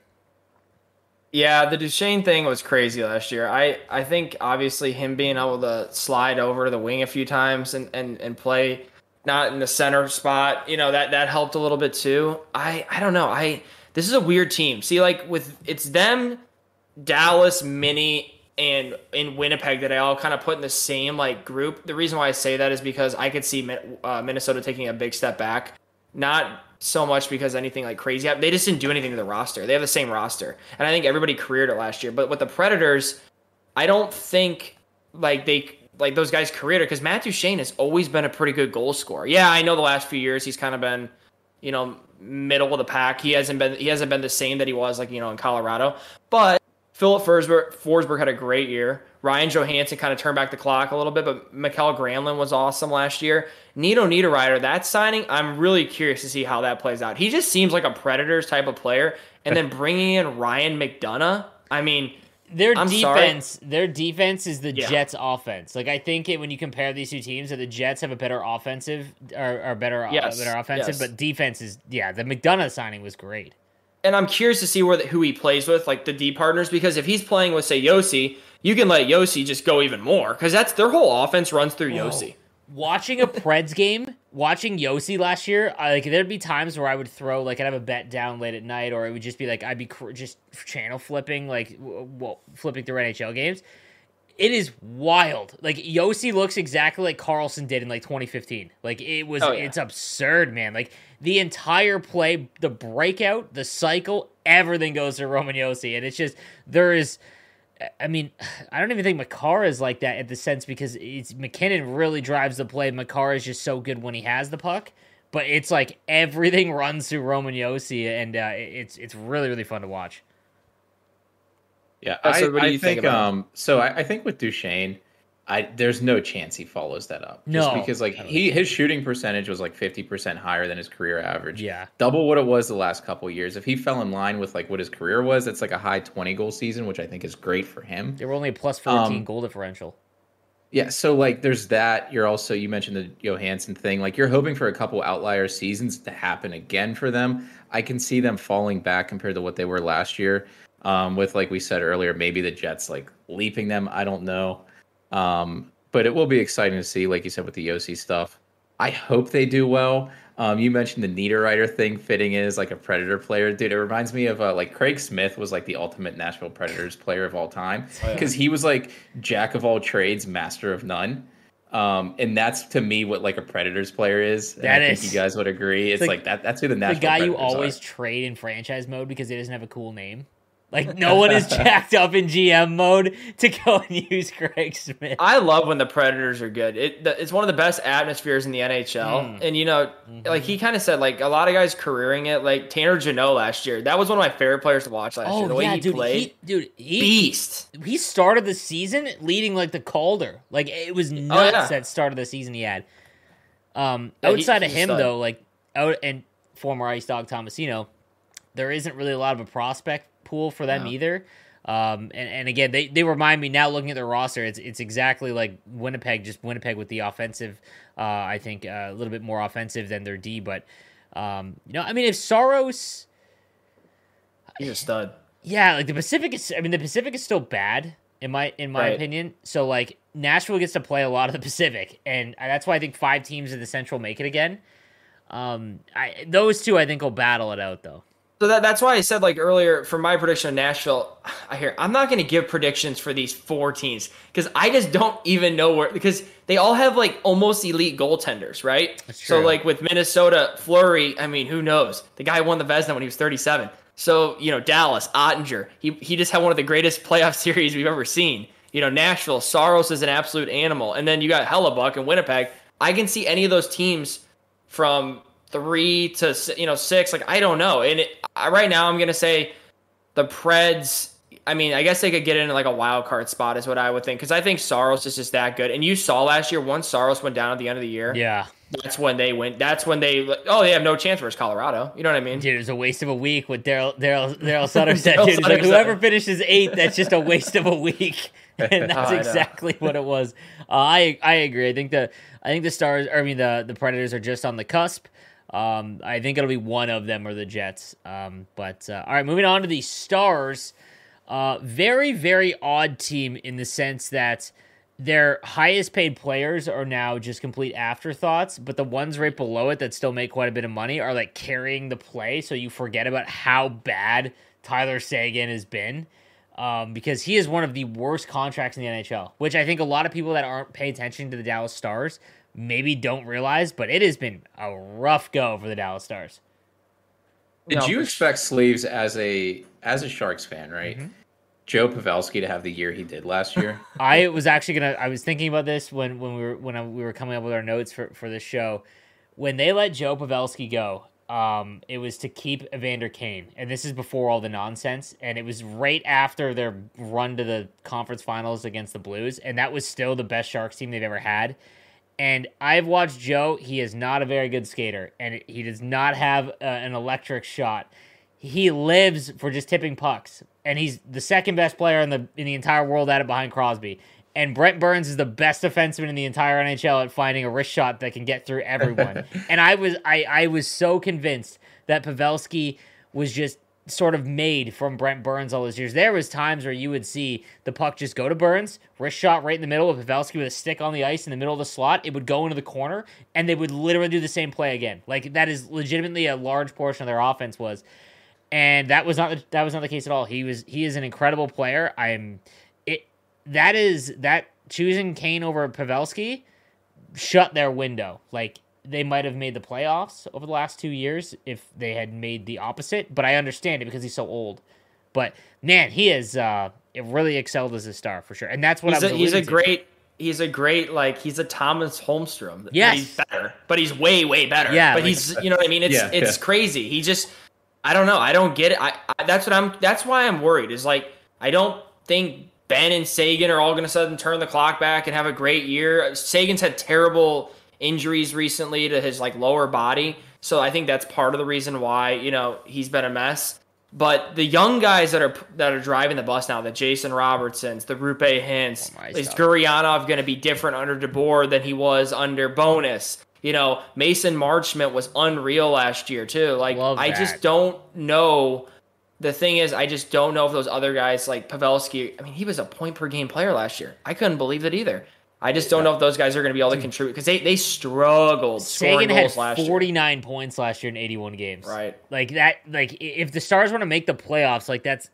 Yeah, the Duchene thing was crazy last year. I, I think obviously him being able to slide over to the wing a few times and, and, and play not in the center spot, you know, that, that helped a little bit too. I, I don't know. I this is a weird team. See, like with it's them, Dallas, Minnie, and in Winnipeg that I all kind of put in the same like group. The reason why I say that is because I could see uh, Minnesota taking a big step back. Not so much because anything like crazy happened. They just didn't do anything to the roster. They have the same roster. And I think everybody careered it last year. But with the Predators, I don't think like they like those guys careered it because Matt Duchene has always been a pretty good goal scorer. Yeah, I know the last few years he's kind of been, you know, middle of the pack. He hasn't been he hasn't been the same that he was like, you know, in Colorado. But Philip Forsberg, Forsberg had a great year. Ryan Johansson kind of turned back the clock a little bit, but Mikael Granlund was awesome last year. Nito Niederreiter, that signing, I'm really curious to see how that plays out. He just seems like a Predators type of player. And then bringing in Ryan McDonough, I mean, Their I'm defense, sorry. their defense is the Yeah. Jets' offense. Like I think it, when you compare these two teams, that the Jets have a better offensive or, or better, Yes, uh, better offensive, yes. but defense is yeah. The McDonough signing was great. And I'm curious to see where the, who he plays with, like the D partners, because if he's playing with, say, Yossi, you can let Yossi just go even more because that's their whole offense runs through Yossi. Watching a Preds game, watching Yossi last year, I, like there'd be times where I would throw like I'd have a bet down late at night, or it would just be like I'd be cr- just channel flipping, like w- well, flipping through N H L games. It is wild. Like Yossi looks exactly like Carlson did in like twenty fifteen. Like it was, Oh, yeah. it's absurd, man. Like the entire play, the breakout, the cycle, everything goes to Roman Yossi, and it's just there is. I mean, I don't even think Makar is like that at the sense because it's McKinnon really drives the play. Makar is just so good when he has the puck, but it's like everything runs through Roman Yossi, and uh, it's it's really really fun to watch. Yeah, Uh, so I, what do I you think think. about um, so I, I think with Duchene, I there's no chance he follows that up. Just No. because like he his shooting percentage was like fifty percent higher than his career average. Yeah. double what it was the last couple years. If he fell in line with like what his career was, it's like a high twenty goal season, which I think is great for him. They were only a plus fourteen Um, goal differential. Yeah, so like there's that. You're also you mentioned the Johansson thing. Like you're hoping for a couple outlier seasons to happen again for them. I can see them falling back compared to what they were last year. Um, with like we said earlier, maybe the Jets like leaping them. I don't know. Um, but it will be exciting to see, like you said, with the Yossi stuff. I hope they do well. Um, you mentioned the Niederreiter thing fitting in as like a Predator player. Dude, it reminds me of uh, like Craig Smith was like the ultimate Nashville Predators player of all time because he was like jack of all trades, master of none. Um, and that's to me what like a Predators player is. And That I is- think you guys would agree. It's like like that. That's who the The Nashville guy you Predators always are. trade in franchise mode because he doesn't have a cool name. Like, no one is jacked up in G M mode to go and use Craig Smith. I love when the Predators are good. It the, It's one of the best atmospheres in the N H L. Mm. And, you know, mm-hmm. like he kind of said, like, a lot of guys careering it. Like, Tanner Jeannot last year. That was one of my favorite players to watch last oh, year. The way yeah, he dude, played. He, dude, he, beast. He started the season leading, like, the Calder. Like, it was nuts oh, yeah. that start of the season he had. Um, yeah, outside he, of him, though, like, out and former Ice Dog Tomasino, there isn't really a lot of a prospect pool for them no. either. Um, and, and again, they, they remind me now looking at their roster, it's it's exactly like Winnipeg, just Winnipeg with the offensive, uh, I think uh, a little bit more offensive than their D. But, um, you know, I mean, if Saros... He's a stud. Yeah, like the Pacific is, I mean, the Pacific is still bad in my in my right. opinion. So, like, Nashville gets to play a lot of the Pacific. And that's why I think five teams in the Central make it again. Um, I Those two, I think, will battle it out, though. So that, that's why I said, like, earlier, for my prediction of Nashville, I hear I'm not going to give predictions for these four teams because I just don't even know where, because they all have, like, almost elite goaltenders, right? That's true. So, like, with Minnesota, Fleury, I mean, who knows? The guy won the Vezina when he was thirty-seven. So, you know, Dallas, Ottinger, he, he just had one of the greatest playoff series we've ever seen. You know, Nashville, Saros is an absolute animal. And then you got Hellebuck and Winnipeg. I can see any of those teams from three to, you know, six. Like, I don't know. And it, I, right now I'm going to say the Preds, I mean, I guess they could get into like a wild card spot is what I would think. Because I think Saros is just that good. And you saw last year, once Saros went down at the end of the year. Yeah. That's when they went. That's when they, oh, they have no chance versus Colorado. You know what I mean? Dude, it was a waste of a week with Daryl Daryl Daryl Sutter said. Dude, like, whoever finishes eighth, that's just a waste of a week. And that's oh, exactly what it was. Uh, I I agree. I think the I think the Stars, or I mean the the Predators are just on the cusp. Um, I think it'll be one of them or the Jets. Um, but uh, all right, moving on to the Stars. Uh, very very odd team in the sense that their highest paid players are now just complete afterthoughts, but the ones right below it that still make quite a bit of money are like carrying the play, so you forget about how bad Tyler Seguin has been. Um, because he is one of the worst contracts in the N H L, which I think a lot of people that aren't paying attention to the Dallas Stars maybe don't realize, but it has been a rough go for the Dallas Stars. Did no. you expect Sleeves as a as a Sharks fan, right? Mm-hmm. Joe Pavelski to have the year he did last year? I was actually gonna. I was thinking about this when, when we were when I, we were coming up with our notes for, for this show. When they let Joe Pavelski go, um, it was to keep Evander Kane, and this is before all the nonsense. And it was right after their run to the conference finals against the Blues, and that was still the best Sharks team they've ever had. And I've watched Joe. He is not a very good skater, and he does not have uh, an electric shot. He lives for just tipping pucks, and he's the second best player in the in the entire world at it behind Crosby. And Brent Burns is the best defenseman in the entire N H L at finding a wrist shot that can get through everyone. And I was I, I was so convinced that Pavelski was just sort of made from Brent Burns all those years. There was times where you would see the puck just go to Burns, wrist shot right in the middle with Pavelski with a stick on the ice in the middle of the slot. It would go into the corner, and they would literally do the same play again. Like, that is legitimately a large portion of their offense was. And that was not the, that was not the case at all. He was he is an incredible player. I'm it that is that choosing Kane over Pavelski shut their window. Like, they might have made the playoffs over the last two years if they had made the opposite, but I understand it because he's so old. But man, he is uh it really excelled as a star for sure. And that's what he's I was a, he's a to. great he's a great like he's a Thomas Holmstrom. Yes. But he's better. But he's way, way better. Yeah, but like, he's you know what I mean? It's yeah, it's yeah. crazy. He just I don't know. I don't get it. I, I that's what I'm. That's why I'm worried. Is like I don't think Ben and Seguin are all going to suddenly turn the clock back and have a great year. Sagan's had terrible injuries recently to his like lower body, so I think that's part of the reason why you know he's been a mess. But the young guys that are that are driving the bus now, the Jason Robertsons, the Rupe Hintz, oh is Gurrianov going to be different under DeBoer than he was under Bonus? You know, Mason Marchment was unreal last year, too. Like, Love I that. just don't know. The thing is, I just don't know if those other guys, like Pavelski, I mean, he was a point-per-game player last year. I couldn't believe it either. I just don't know if those guys are going to be able to contribute because they, they struggled scoring Sagan had goals last year. forty-nine points last year in eighty-one games. Right. Like, that, like, if the Stars want to make the playoffs, like, that's...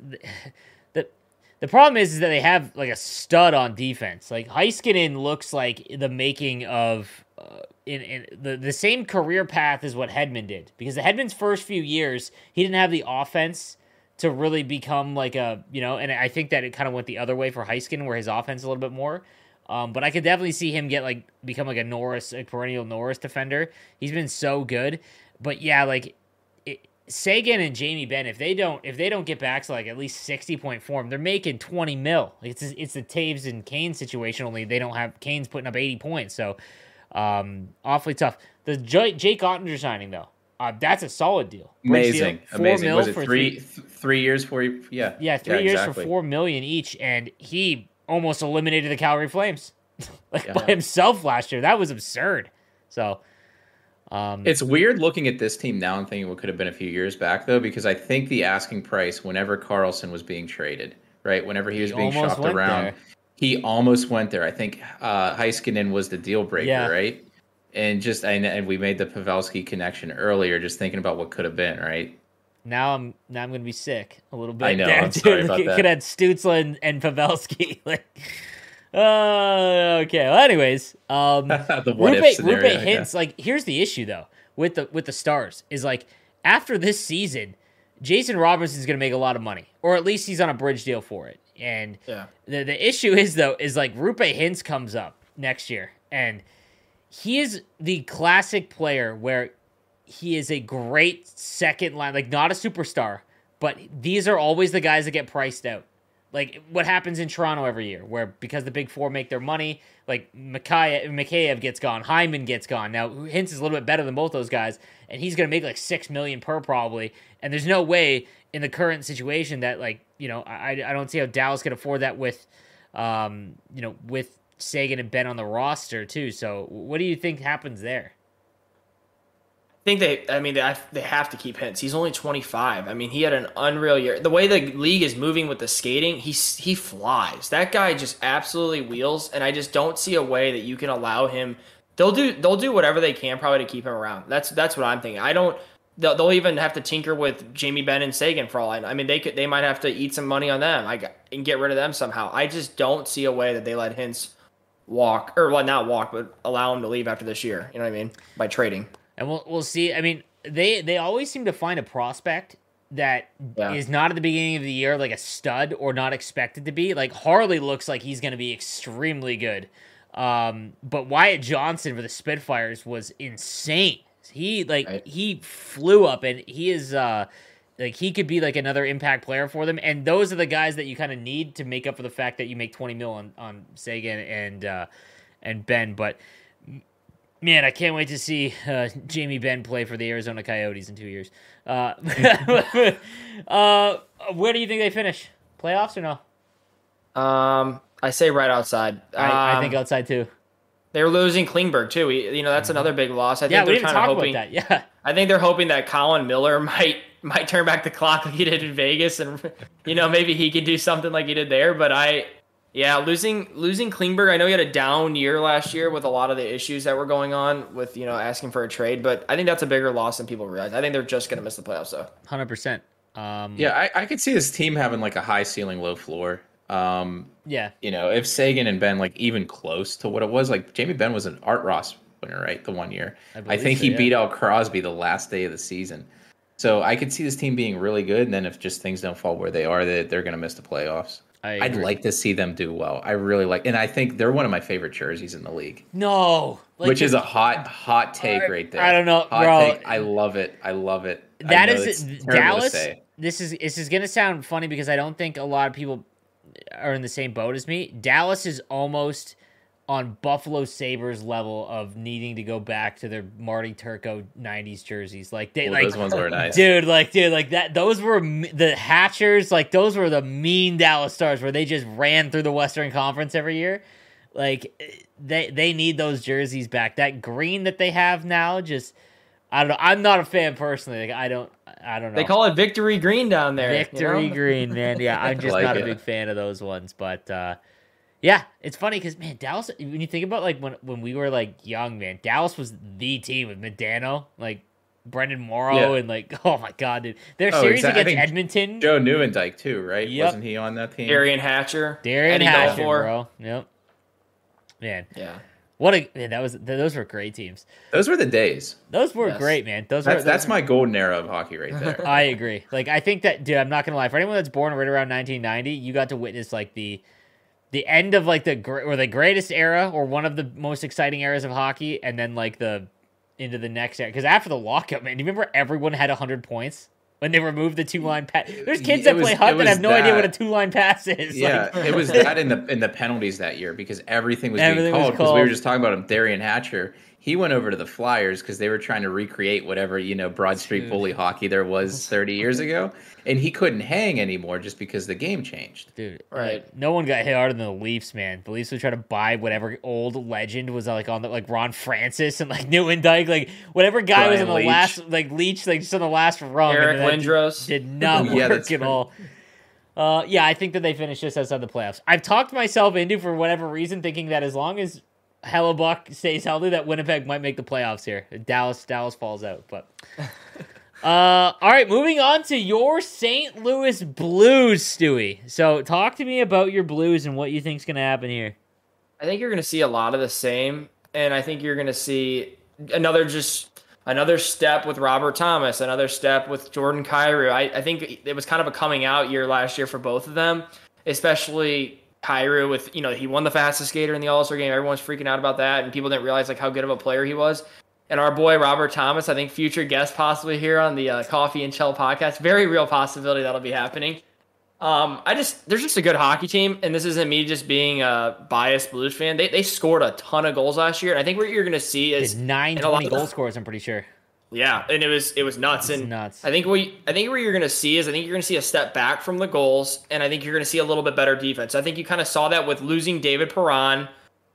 the The problem is, is that they have, like, a stud on defense. Like, Heiskanen looks like the making of... Uh, in, in the, the same career path as what Hedman did. Because the Hedman's first few years, he didn't have the offense to really become like a, you know, and I think that it kind of went the other way for Heiskanen where his offense is a little bit more. Um, but I could definitely see him get like become like a Norris, a perennial Norris defender. He's been so good. But yeah, like it, Seguin and Jamie Benn, if they don't if they don't get back to like at least sixty point form, they're making twenty mil. It's it's the Taves and Kane situation, only they don't have Kane's putting up eighty points. So um, awfully tough. The J- Jake Ottinger signing though. Uh, that's a solid deal. Bridge Amazing, deal, amazing. Was it for three, th- three years, four? Yeah, yeah, three yeah, years exactly. for four million each, and he almost eliminated the Calgary Flames like Yeah. by himself last year. That was absurd. So, um, It's weird looking at this team now and thinking what could have been a few years back, though, because I think the asking price whenever Carlson was being traded, right, whenever he was He being almost shopped went around, there. he almost went there. I think uh, Heiskanen was the deal breaker, Yeah. right? And just and, and we made the Pavelski connection earlier, just thinking about what could have been, right? now I'm now I'm gonna be sick a little bit. I know, There, I'm sorry dude. about Could that. have Stützle and, and Pavelski. like, uh, okay. Well, anyways, um, The what if Rupe, scenario, Rupe yeah. hints like here's the issue though with the with the Stars is like after this season, Jason Robinson's gonna make a lot of money, or at least he's on a bridge deal for it. And Yeah. the the issue is though is like Rupe Hintz comes up next year, and he is the classic player where he is a great second line, like not a superstar, but these are always the guys that get priced out. Like what happens in Toronto every year, where because the big four make their money, like Mikheyev, Mikheyev gets gone, Hyman gets gone. Now Hintz is a little bit better than both those guys, and he's going to make like six million per probably. And there's no way in the current situation that like you know I I don't see how Dallas can afford that with, um you know with Seguin and Ben on the roster too. So what do you think happens there? I think they. I mean, they, they have to keep Hintz. He's only twenty-five. I mean, he had an unreal year. The way the league is moving with the skating, he he flies. That guy just absolutely wheels, and I just don't see a way that you can allow him. They'll do they'll do whatever they can probably to keep him around. That's that's what I'm thinking. I don't. They'll, they'll even have to tinker with Jamie Benn and Seguin for all I know. I mean, they could they might have to eat some money on them. I got, and get rid of them somehow. I just don't see a way that they let Hintz walk or well not walk, but allow him to leave after this year. You know what I mean? By trading. And we'll we'll see. I mean, they they always seem to find a prospect that Yeah. is not at the beginning of the year like a stud or not expected to be. Like Harley looks like he's going to be extremely good. Um, but Wyatt Johnson for the Spitfires was insane. He like Right. he flew up, and he is uh like he could be like another impact player for them. And those are the guys that you kind of need to make up for the fact that you make twenty mil on on Seguin and uh, and Ben. But man, I can't wait to see uh, Jamie Benn play for the Arizona Coyotes in two years. Uh, uh, where do you think they finish? Playoffs or no? Um, I say right outside. I, I Um, think outside too. they're losing Klingberg too. We, you know, that's another big loss. I think Yeah, we they're didn't kind of talk hoping. about that. Yeah. I think they're hoping that Colin Miller might might turn back the clock like he did in Vegas, and you know maybe he can do something like he did there. But I, yeah, losing losing Klingberg. I know he had a down year last year with a lot of the issues that were going on with you know asking for a trade. But I think that's a bigger loss than people realize. I think they're just gonna miss the playoffs though. one hundred percent. Um, Yeah, I, I could see this team having like a high ceiling, low floor. Um, Yeah. you know, if Seguin and Ben like even close to what it was, like Jamie Benn was an Art Ross winner, right? The one year. I I, believe think so, he yeah. beat out Crosby the last day of the season. So I could see this team being really good, and then if just things don't fall where they are, they, they're going to miss the playoffs. I I'd agree. like to see them do well. I really like, and I think they're one of my favorite jerseys in the league, No. Like, which is a hot, hot take I- right there. I don't know, hot bro. Take. I love it. I love it. I That know is it's terrible to Dallas. say. This is this is gonna sound funny because I don't think a lot of people are in the same boat as me. Dallas is almost on Buffalo Sabres level of needing to go back to their Marty Turco nineties jerseys. Like they Well, like those ones were nice. dude, like dude, like that. Those were m- the Hatchers. Like those were the mean Dallas Stars where they just ran through the Western Conference every year. Like they they need those jerseys back. That green that they have now, just I don't know. I'm not a fan personally. Like I don't I don't know. They call it Victory Green down there. you Victory know? Green, man. Yeah, I'm just like not a it. big fan of those ones. But uh, yeah, it's funny because man, Dallas. When you think about like when when we were like young, man, Dallas was the team with Medano, like Brendan Morrow, Yeah. and like oh my god, dude, their Oh, series exact- I against think Edmonton, Joe Newendike too, right? Yep. Wasn't he on that team? Darian Hatcher. Darian Eddie Hatcher, Belfour. bro. Yep, man. Yeah. What a man, that was those were great teams. Those were the days. Those were Yes. great, man. Those That's were those that's were, my golden era of hockey right there. I agree. Like I think that dude, I'm not gonna lie. For anyone that's born right around nineteen ninety, you got to witness like the the end of like the gr- or the greatest era or one of the most exciting eras of hockey, and then like the into the next era. Because after the lockout, man, do you remember everyone had one hundred points? When they removed the two line pass, there's kids It that was- play Hut it that have was no idea that. what a two line pass is. Yeah, Like, it was that in the in the penalties that year because everything was Everything being was called because we were called. just talking about him. Darian Hatcher, he went over to the Flyers because they were trying to recreate whatever you know Broad Street Dude. bully hockey there was thirty years ago, and he couldn't hang anymore just because the game changed. dude, Right. like, no one got hit harder than the Leafs, man. The Leafs would try to buy whatever old legend was like on the like Ron Francis and like Newton Dyke, like whatever guy was Brian in the Leach. last like Leach, like just on the last rung. Eric and that Lindros. did not Yeah, work that's at right. all. Uh, yeah, I think that they finished just outside the playoffs. I've talked myself into for whatever reason thinking that as long as Hellebuck stays healthy, that Winnipeg might make the playoffs here. Dallas, Dallas falls out, but. Uh, all right, moving on to your Saint Louis Blues, Stewie. So, talk to me about your Blues and what you think's going to happen here. I think you're going to see a lot of the same, and I think you're going to see another just another step with Robert Thomas, another step with Jordan Kyrou. I, I think it was kind of a coming out year last year for both of them, especially Kyrou with, you know, he won the fastest skater in the All-Star game. Everyone's freaking out about that, and people didn't realize like how good of a player he was. And our boy Robert Thomas, I think future guest possibly here on the uh, Coffee and Chell podcast, very real possibility that'll be happening. Um, I just there's just a good hockey team, and this isn't me just being a biased Blues fan. They they scored a ton of goals last year, and I think what you're going to see is It's nine and a lot twenty of- goal scores, I'm pretty sure. yeah, and it was it was nuts. It's and nuts. I think what you- I think what you're going to see is I think you're going to see a step back from the goals, and I think you're going to see a little bit better defense. I think you kind of saw that with losing David Perron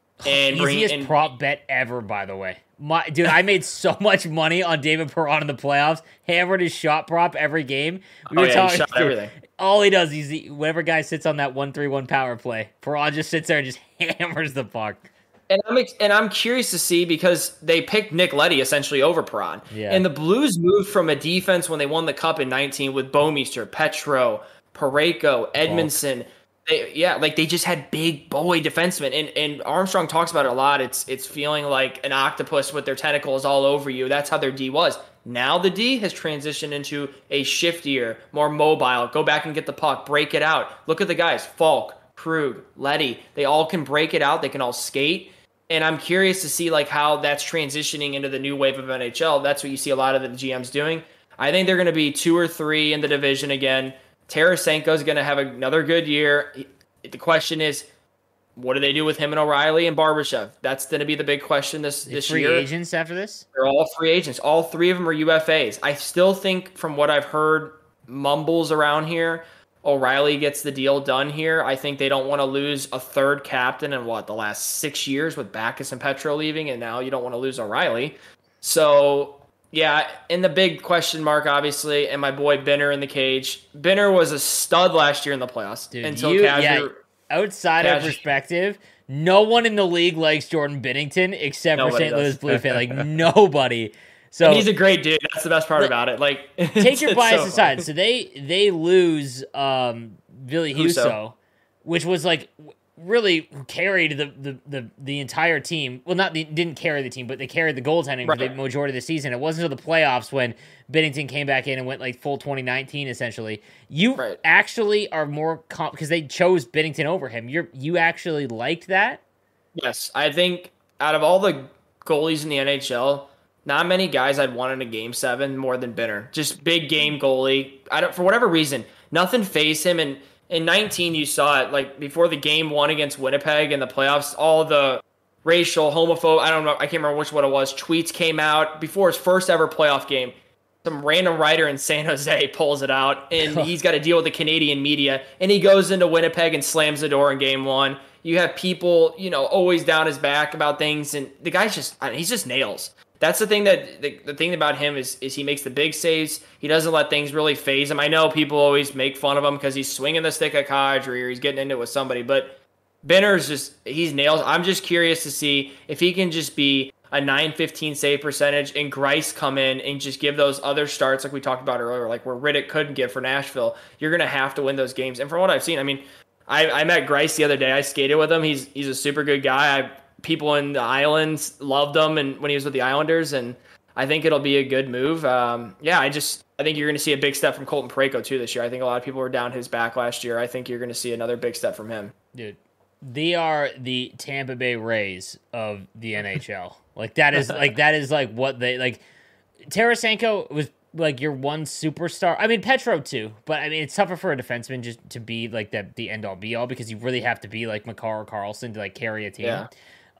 and bringing Easiest and, prop bet ever, by the way. My dude, I made so much money on David Perron in the playoffs. Hammered his shot prop every game. We Oh, were yeah, he talking shot dude, everything. All he does is he, whenever guy sits on that one three one power play, Perron just sits there and just hammers the puck. And I'm ex- and I'm curious to see because they picked Nick Leddy essentially over Perron. Yeah. And the Blues moved from a defense when they won the Cup in nineteen with Bouwmeester, Petro, Parayko, Edmondson. They, yeah, like they just had big boy defensemen. And and Armstrong talks about it a lot. It's it's feeling like an octopus with their tentacles all over you. That's how their D was. Now the D has transitioned into a shiftier, more mobile. Go back and get the puck, break it out. Look at the guys, Falk, Krug, Leddy. They all can break it out. They can all skate. And I'm curious to see like how that's transitioning into the new wave of N H L. That's what you see a lot of the G Ms doing. I think they're going to be two or three in the division again. Tarasenko is going to have another good year. The question is, what do they do with him and O'Reilly and Barbashev? That's going to be the big question this, this Free year. agents after this? They're all free agents. All three of them are U F As. I still think, from what I've heard, mumbles around here, O'Reilly gets the deal done here. I think they don't want to lose a third captain in, what, the last six years with Backus and Petro leaving, and now you don't want to lose O'Reilly. So, yeah, and the big question mark, obviously, and my boy Binner in the cage. Binner was a stud last year in the playoffs Dude, until you, Kazir. yeah, outside of Kaz- perspective, no one in the league likes Jordan Binnington except for Nobody Saint Louis does. Blue fan. Like, nobody. So And he's a great dude. That's the best part Like, about it. Like, take your it's bias so aside. funny. So they they lose um Billy Huso, Huso. which was like w- really carried the, the the the entire team. Well, not the, didn't carry the team, but they carried the goaltending for the Right. majority of the season. It wasn't until the playoffs when Binnington came back in and went like full twenty nineteen essentially. You Right. actually are more comp because they chose Binnington over him. You're you actually liked that. Yes, I think out of all the goalies in the N H L, not many guys I'd want in a game seven more than Binner. Just big game goalie. I don't for whatever reason, nothing phased him. And in nineteen, you saw it like before the game one against Winnipeg in the playoffs. All the racial, homophobe, I don't know, I can't remember which one it was. Tweets came out before his first ever playoff game. Some random writer in San Jose pulls it out, and he's got to deal with the Canadian media. And he goes into Winnipeg and slams the door in game one. You have people, you know, always down his back about things, and the guy's just, I mean, he's just nails. That's the thing that the, the thing about him is is he makes the big saves. He doesn't let things really phase him. I know people always make fun of him because he's swinging the stick at Kadri or he's getting into it with somebody, but Benner's just he's nails. I'm just curious to see if he can just be a nine fifteen save percentage and Grice come in and just give those other starts like we talked about earlier, like where Riddick couldn't give for Nashville. You're gonna have to win those games. And from what I've seen, I mean, I, I met Grice the other day. I skated with him. He's he's a super good guy. I people in the islands loved him, and when he was with the Islanders, and I think it'll be a good move. Um, yeah, I just I think you're going to see a big step from Colton Parayko too this year. I think a lot of people were down his back last year. I think you're going to see another big step from him. Dude, they are the Tampa Bay Rays of the N H L. Like that is like that is like what they like. Tarasenko was like your one superstar. I mean Petro too, but I mean it's tougher for a defenseman just to be like the the end all be all because you really have to be like Makar or Carlson to like carry a team. Yeah.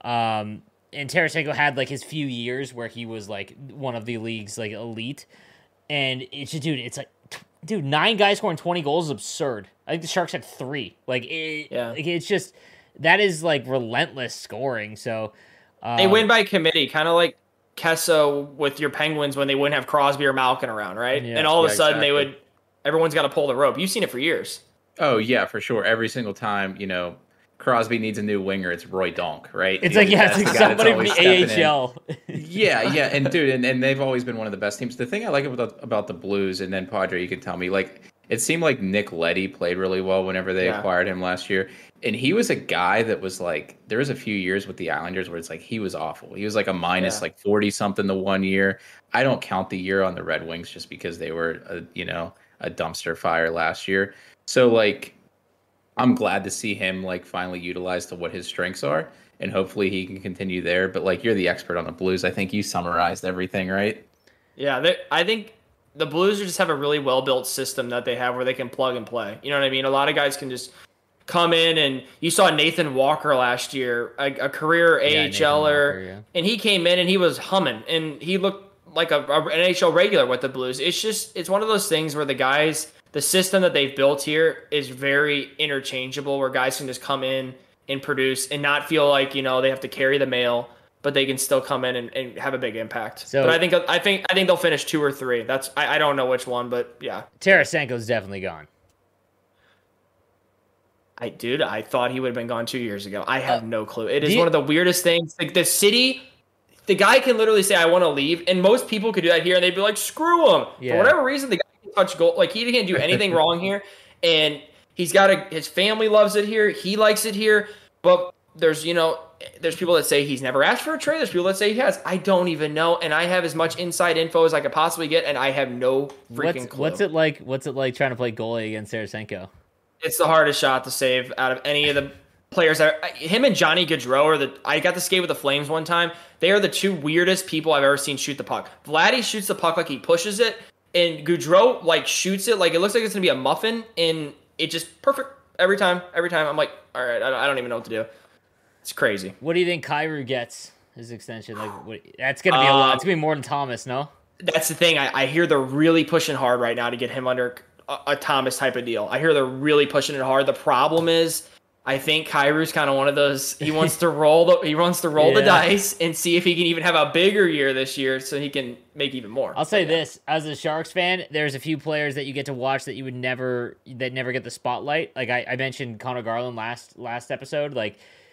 Um, and Tarasenko had like his few years where he was like one of the league's like elite, and it's just dude, it's like dude, nine guys scoring twenty goals is absurd. I think the Sharks had three. Like it, yeah. like, it's just that is like relentless scoring. So um, they win by committee, kind of like Kessa with your Penguins when they wouldn't have Crosby or Malkin around, right? Yeah. And all of Yeah, a sudden exactly. they would. Everyone's got to pull the rope. You've seen it for years. Oh yeah, for sure. Every single time, you know, Crosby needs a new winger, it's Roy Donk, right? It's You like know, yeah, that's it's the like guy that's somebody from always the stepping A in. H L. Yeah, yeah, and dude, and, and they've always been one of the best teams. The thing I like about about the Blues, and then Padre, you can tell me, like it seemed like Nick Leddy played really well whenever they Yeah. acquired him last year, and he was a guy that was like, there was a few years with the Islanders where it's like he was awful. He was like a minus Yeah. like forty something the one year. I don't count the year on the Red Wings just because they were a, you know a dumpster fire last year. So like. I'm glad to see him like finally utilize to what his strengths are, and hopefully he can continue there. But like you're the expert on the Blues, I think you summarized everything, right? Yeah, they, I think the Blues just have a really well-built system that they have where they can plug and play. You know what I mean? A lot of guys can just come in, and you saw Nathan Walker last year, a, a career Yeah, Nathan AHLer, Walker, yeah. and he came in and he was humming, and he looked like a, a N H L regular with the Blues. It's just it's one of those things where the guys. The system that they've built here is very interchangeable where guys can just come in and produce and not feel like, you know, they have to carry the mail, but they can still come in and, and have a big impact. So- but I think I think I think they'll finish two or three. That's I, I don't know which one, but yeah. Tarasenko's definitely gone. I dude, I thought he would have been gone two years ago. I have Uh, no clue. It is do you- one of the weirdest things. Like the city, the guy can literally say, I want to leave, and most people could do that here, and they'd be like, screw him. Yeah. For whatever reason, the guy can touch goal. Like he can't do anything wrong here, and he's got a his family loves it here. He likes it here, but there's you know there's people that say he's never asked for a trade. There's people that say he has. I don't even know, and I have as much inside info as I could possibly get, and I have no freaking What's clue. what's it like? What's it like trying to play goalie against Tarasenko? It's the hardest shot to save out of any of the players. That, him and Johnny Gaudreau are the. I got to skate with the Flames one time. They are the two weirdest people I've ever seen shoot the puck. Vladdy shoots the puck like he pushes it, and Gaudreau like shoots it like it looks like it's gonna be a muffin, and it just perfect every time. Every time I'm like, all right, I don't, I don't even know what to do. It's crazy. What do you think Kyrou gets his extension? Like, what, that's gonna be a lot. Um, It's gonna be more than Thomas, no? That's the thing. I, I hear they're really pushing hard right now to get him under a, a Thomas type of deal. I hear they're really pushing it hard. The problem is, I think Kyrou's kind of one of those. He wants to roll the he wants to roll the Yeah. dice and see if he can even have a bigger year this year, so he can make even more. I'll say this: as a Sharks fan, there's a few players that you get to watch that you would never that never get the spotlight. Like I, I mentioned Connor Garland last last episode. Like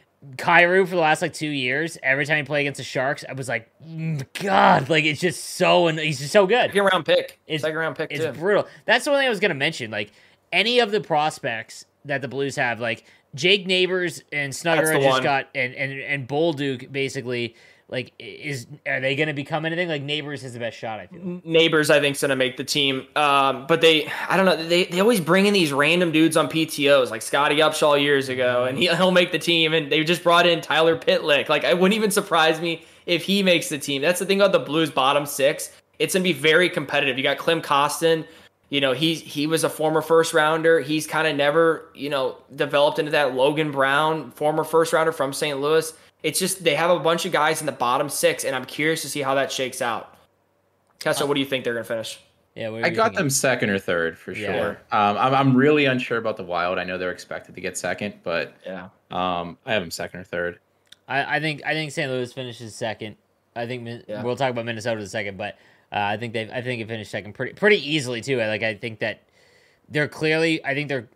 Kyrou for the last like two years, every time he played against the Sharks, I was like, mm, God, like it's just so and he's just so good. Second round pick. It's Second round pick It's too. brutal. That's the one thing I was gonna mention. Like any of the prospects that the Blues have, like Jake Neighbors and That's Snugger the just one. got, and and and Bolduc basically. Like, is are they going to become anything? Like, Neighbors is the best shot, I feel. Neighbors, I think, is going to make the team. Um, but they, I don't know, they, they always bring in these random dudes on P T Os, like Scotty Upshaw years ago, and he, he'll make the team. And they just brought in Tyler Pitlick. Like, it wouldn't even surprise me if he makes the team. That's the thing about the Blues bottom six. It's going to be very competitive. You got Clem Costin. You know, he's, he was a former first rounder. He's kind of never, you know, developed into that Logan Brown, former first rounder from Saint Louis. It's just they have a bunch of guys in the bottom six, and I'm curious to see how that shakes out. Kessler, what do you think they're going to finish? Yeah, what are I you got thinking? them second or third for Yeah. sure. Um, I'm I'm really unsure about the Wild. I know they're expected to get second, but Yeah. um, I have them second or third. I, I think I think Saint Louis finishes second. I think Min- Yeah. we'll talk about Minnesota in a second, but uh, I think they I think it finished second pretty pretty easily too. I, like I think that they're clearly I think they're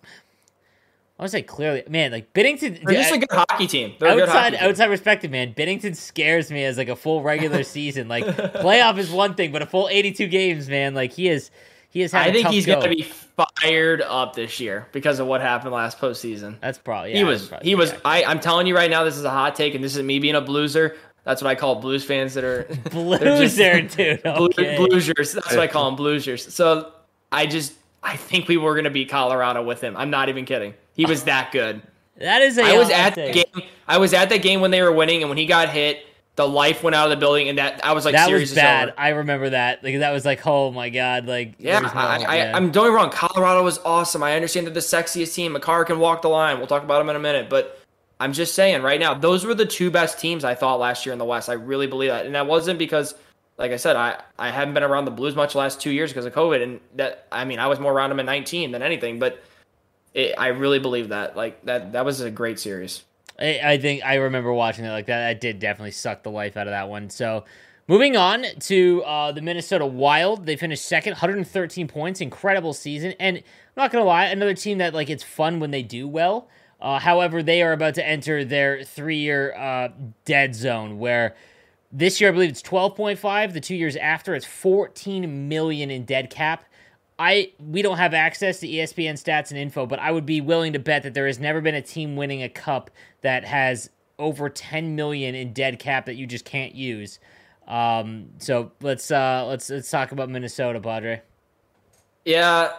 I want to say clearly, man. Like Binnington, They're just a good hockey team. They're a good outside hockey team. outside perspective, man. Binnington scares me as like a full regular season. Like playoff is one thing, but a full eighty-two games, man. Like he is he has had. I a think tough he's go. going to be fired up this year because of what happened last postseason. That's probably yeah, he was. probably, He was. yeah. I. I'm telling you right now, this is a hot take, and this is me being a Blueser. That's what I call Blues fans that are Blueser, dude. Okay. Bluesers. That's what I call them, Bluesers. So I just. I think we were going to beat Colorado with him. I'm not even kidding. He was that good. That is a. I was hot at take. the game. I was at that game when they were winning, and when he got hit, the life went out of the building, and that I was like, that serious was bad. over. I remember that. Like that was like, oh my god. Like Yeah, there's no- I, I, yeah. I'm doing wrong. Colorado was awesome. I understand they're the sexiest team. McCarr can walk the line. We'll talk about him in a minute, but I'm just saying right now, those were the two best teams I thought last year in the West. I really believe that, and that wasn't because, like I said, I, I haven't been around the Blues much the last two years because of COVID, and that I mean I was more around them in nineteen than anything, but it, I really believe that. Like that that was a great series. I, I think I remember watching it like that. That did definitely suck the life out of that one. So moving on to uh, the Minnesota Wild, they finished second, one hundred thirteen points, incredible season. And I'm not gonna lie, another team that like it's fun when they do well. Uh, however, they are about to enter their three-year uh, dead zone where this year I believe it's twelve point five. The two years after it's fourteen million in dead cap. I we don't have access to E S P N stats and info, but I would be willing to bet that there has never been a team winning a cup that has over ten million in dead cap that you just can't use. Um, so let's uh, let's let's talk about Minnesota, Padre. Yeah,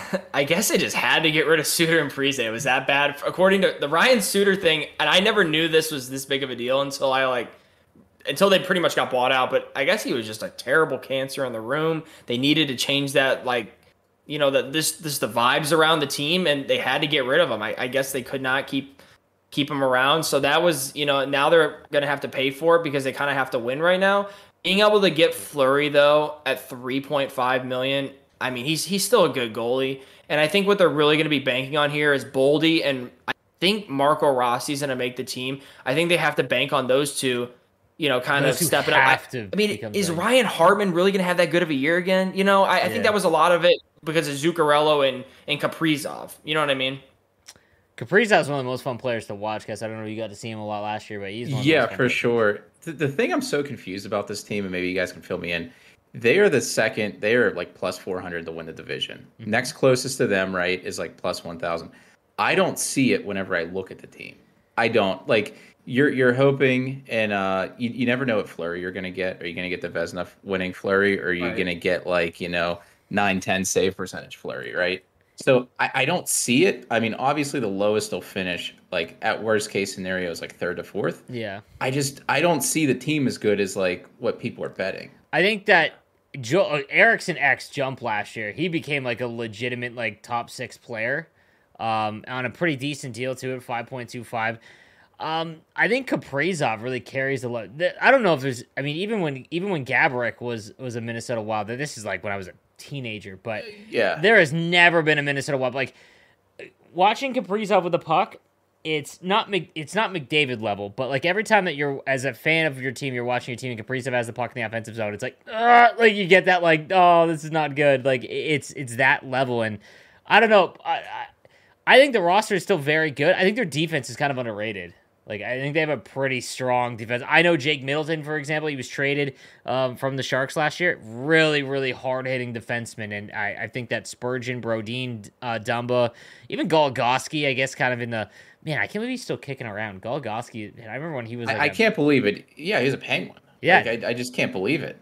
I guess they just had to get rid of Suter and Parise. It was that bad, according to the Ryan Suter thing. And I never knew this was this big of a deal until I like. Until they pretty much got bought out, but I guess he was just a terrible cancer in the room. They needed to change that, like, you know, that this this the vibes around the team, and they had to get rid of him. I, I guess they could not keep keep him around. So that was, you know, now they're gonna have to pay for it because they kind of have to win right now. Being able to get Fleury though at three point five million, I mean, he's he's still a good goalie, and I think what they're really gonna be banking on here is Boldy, and I think Marco Rossi's gonna make the team. I think they have to bank on those two. You know, kind Those of who stepping up. have I, to I mean, become is big. Ryan Hartman really going to have that good of a year again? You know, I, I Yeah. think that was a lot of it because of Zuccarello and, and Kaprizov. You know what I mean? Kaprizov's one of the most fun players to watch, guys. I don't know if you got to see him a lot last year, but he's one of the Yeah, most fun for players. sure. The, the thing I'm so confused about this team, and maybe you guys can fill me in, they are the second, they are like plus four hundred to win the division. Mm-hmm. Next closest to them, right, is like plus one thousand. I don't see it whenever I look at the team. I don't. Like, you're you're hoping, and uh, you, you never know what Fleury you're going to get. Are you going to get the Vezina winning Fleury, or are you Right. going to get, like, you know, nine ten save percentage Fleury, right? So I, I don't see it. I mean, obviously the lowest they'll finish, like, at worst case scenario is like third to fourth. Yeah. I just I don't see the team as good as like what people are betting. I think that Joe, Eriksson X jumped last year. He became like a legitimate like top six player um, on a pretty decent deal to it, five point two five. Um, I think Kaprizov really carries a lot. I don't know if there's. I mean, even when even when Gaborik was was a Minnesota Wild, this is like when I was a teenager, but Yeah. there has never been a Minnesota Wild like watching Kaprizov with the puck. It's not Mc, it's not McDavid level, but like every time that you're as a fan of your team, you're watching your team and Kaprizov has the puck in the offensive zone. It's like, uh, like you get that like, oh, this is not good. Like it's it's that level, and I don't know. I I, I think the roster is still very good. I think their defense is kind of underrated. Like, I think they have a pretty strong defense. I know Jake Middleton, for example, he was traded um, from the Sharks last year. Really, really hard-hitting defenseman, and I, I think that Spurgeon, Brodin, uh, Dumba, even Goligoski, I guess, kind of in the... Man, I can't believe he's still kicking around. Goligoski, I remember when he was like I, I a- can't believe it. Yeah, he's a Penguin. Yeah. Like, I, I just can't believe it.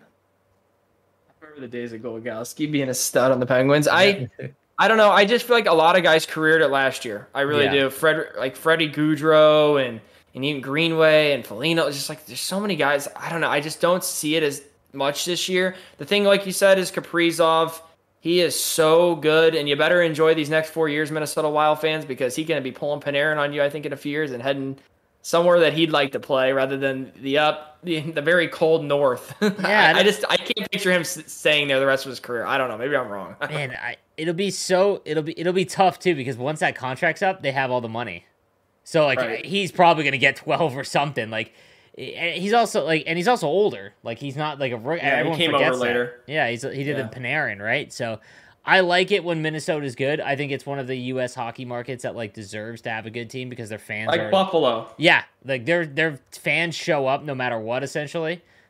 Remember the days of Goligoski being a stud on the Penguins? I I don't know. I just feel like a lot of guys careered it last year. I really Yeah. do. Fred, like Freddie Goudreau and and even Greenway and Foligno. It's just like there's so many guys. I don't know. I just don't see it as much this year. The thing, like you said, is Kaprizov. He is so good, and you better enjoy these next four years, Minnesota Wild fans, because he's going to be pulling Panarin on you, I think, in a few years and heading somewhere that he'd like to play rather than the up, the, the very cold north. Yeah, I, I that- just I can't picture him s- staying there the rest of his career. I don't know. Maybe I'm wrong. Man, I, it'll be so... It'll be it'll be tough, too, because once that contract's up, they have all the money. So, like, Right. he's probably going to get twelve or something. Like, and he's also, like, and he's also older. Like, he's not, like, a rookie. Yeah, he Everyone came forgets over that. later. Yeah, he's he did Yeah. the Panarin, right? So, I like it when Minnesota's good. I think it's one of the U S hockey markets that, like, deserves to have a good team because their fans Like are... Buffalo. Yeah, like, their, their fans show up no matter what, essentially.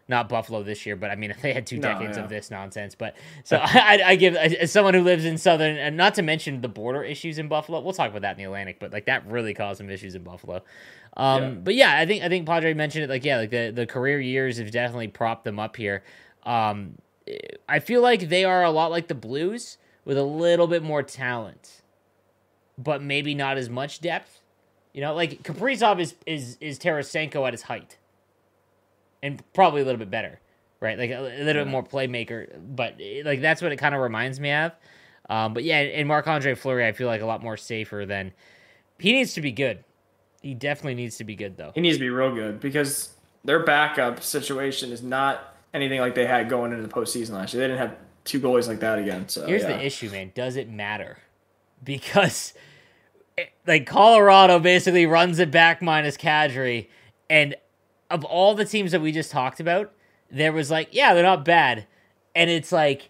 Not Buffalo this year, but I mean, they had two No, decades yeah. of this nonsense. But so I, I give as someone who lives in Southern, and not to mention the border issues in Buffalo. We'll talk about that in the Atlantic, but like that really caused some issues in Buffalo. Um, Yeah. But yeah, I think I think Padre mentioned it. Like yeah, like the, the career years have definitely propped them up here. Um, I feel like they are a lot like the Blues with a little bit more talent, but maybe not as much depth. You know, like Kaprizov is is is Tarasenko at his height. And probably a little bit better, right? Like a, a little bit more playmaker, but like that's what it kind of reminds me of. Um, but yeah, and Marc-Andre Fleury, I feel like a lot more safer than he needs to be good. He definitely needs to be good, though. He needs to be real good because their backup situation is not anything like they had going into the postseason last year. They didn't have two goalies like that again. So Here's yeah. the issue, man. Does it matter? Because it, like Colorado basically runs it back minus Kadri, and of all the teams that we just talked about, there was like, yeah, they're not bad. And it's like,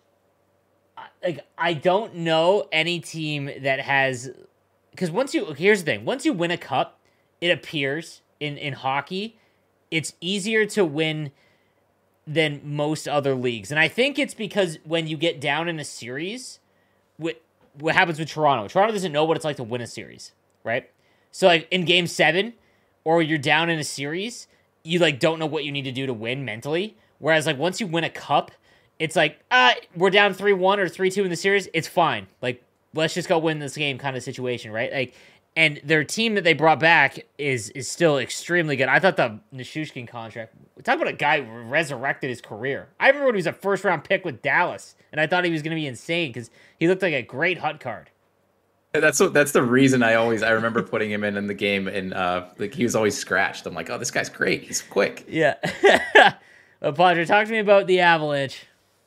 like I don't know any team that has, because once you, here's the thing, once you win a cup, it appears in, in hockey, it's easier to win than most other leagues. And I think it's because when you get down in a series, what, what happens with Toronto? Toronto doesn't know what it's like to win a series, right? So like in game seven, or you're down in a series, you like don't know what you need to do to win mentally. Whereas like once you win a cup, it's like, ah, we're down three one or three two in the series. It's fine. Like, let's just go win this game kind of situation, right? Like, and their team that they brought back is is still extremely good. I thought the Nichushkin contract, talk about a guy who resurrected his career. I remember when he was a first round pick with Dallas, and I thought he was going to be insane because he looked like a great hut card. That's what. That's the reason I always. I remember putting him in in the game, and uh, like he was always scratched. I'm like, oh, this guy's great. He's quick. Yeah. Well, Padre, talk to me about the Avalanche.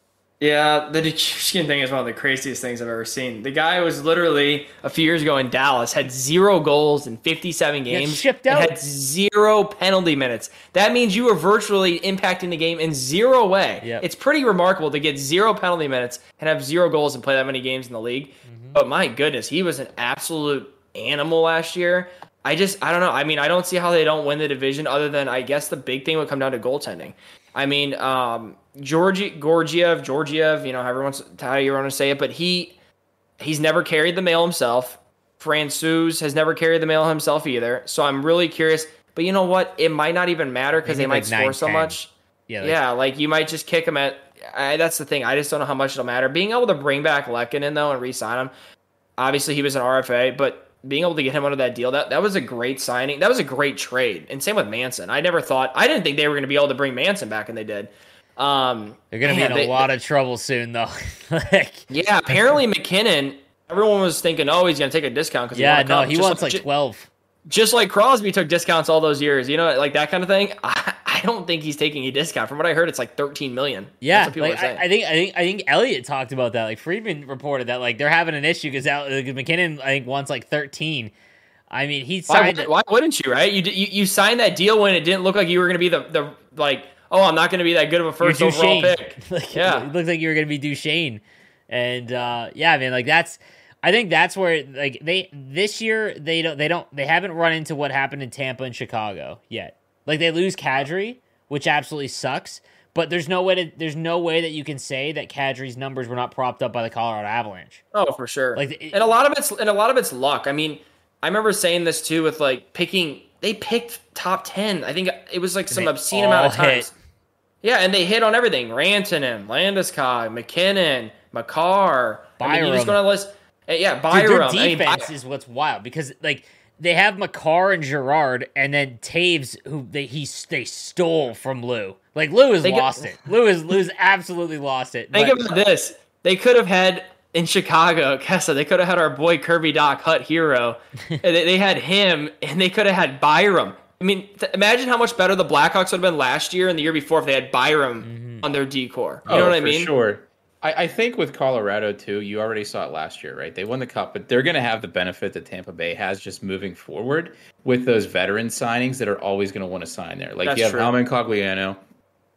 Yeah, the Nichushkin thing is one of the craziest things I've ever seen. The guy was literally A few years ago in Dallas, had zero goals in fifty-seven games. shipped and out. had zero penalty minutes. That means you were virtually impacting the game in zero way. Yep. It's pretty remarkable to get zero penalty minutes and have zero goals and play that many games in the league. Mm-hmm. But my goodness, he was an absolute animal last year. I just, I don't know. I mean, I don't see how they don't win the division other than I guess the big thing would come down to goaltending. I mean, um, Georgi, Georgiev, Georgiev, you know, however wants, how you want to say it, but he he's never carried the mail himself. Francouz has never carried the mail himself either. So I'm really curious. But you know what? It might not even matter because Maybe they might like score so nine ten. much. Yeah. Like, Yeah, like you might just kick him at. I, that's the thing. I just don't know how much it'll matter. Being able to bring back Lehkonen though and re-sign him. Obviously, he was an R F A, but being able to get him out of that deal, that, that was a great signing. That was a great trade. And same with Manson. I never thought, I didn't think they were going to be able to bring Manson back, and they did. Um, They're going to be man, in a they- lot of trouble soon, though. like, Yeah, apparently McKinnon, everyone was thinking, oh, he's going to take a discount. Cause yeah, he won a no, cup. he Just wants like ju- twelve. Just like Crosby took discounts all those years, you know, like that kind of thing. I, I don't think he's taking a discount. From what I heard, it's like thirteen million. Yeah, That's what people like, are saying. I, I think I think I think Elliott talked about that. Like Friedman reported that like they're having an issue because McKinnon I think wants like thirteen. I mean, he Why, signed. why wouldn't you, right? You, d- you you signed that deal when it didn't look like you were going to be the, the like, oh, I'm not going to be that good of a first You're overall Duchesne. pick. like, Yeah. it looked like you were going to be Duchesne, and uh, yeah, man, like that's. I think that's where like they this year they don't they don't they haven't run into what happened in Tampa and Chicago yet. Like they lose Kadri, which absolutely sucks. But there's no way to there's no way that you can say that Kadri's numbers were not propped up by the Colorado Avalanche. Oh, for sure. Like, it- and a lot of it's and a lot of it's luck. I mean, I remember saying this too with like picking. They picked top ten. I think it was like some They obscene all amount of times. hit. Yeah, and they hit on everything: Rantanen, Landeskog, McKinnon, Makar. I mean, you just Byram. go to list. uh, Yeah, Dude, Byram. their I mean, defense By- is what's wild because like they have Makar and Gerard, and then Taves, who they he they stole from Lou. Like Lou has They get- lost it. Lou is Lou's absolutely lost it. Think But- about this. They could have had in Chicago, Kessa, they could have had our boy Kirby Doc Hut Hero. And they, they had him, and they could have had Byram. I mean, th- imagine how much better the Blackhawks would have been last year and the year before if they had Byram on their decor. You know Oh, what I for mean? Sure. I, I think with Colorado too, you already saw it last year, right? They won the cup, but they're going to have the benefit that Tampa Bay has just moving forward with those veteran signings that are always going to want to sign there. Like That's you have true. Alman Cogliano,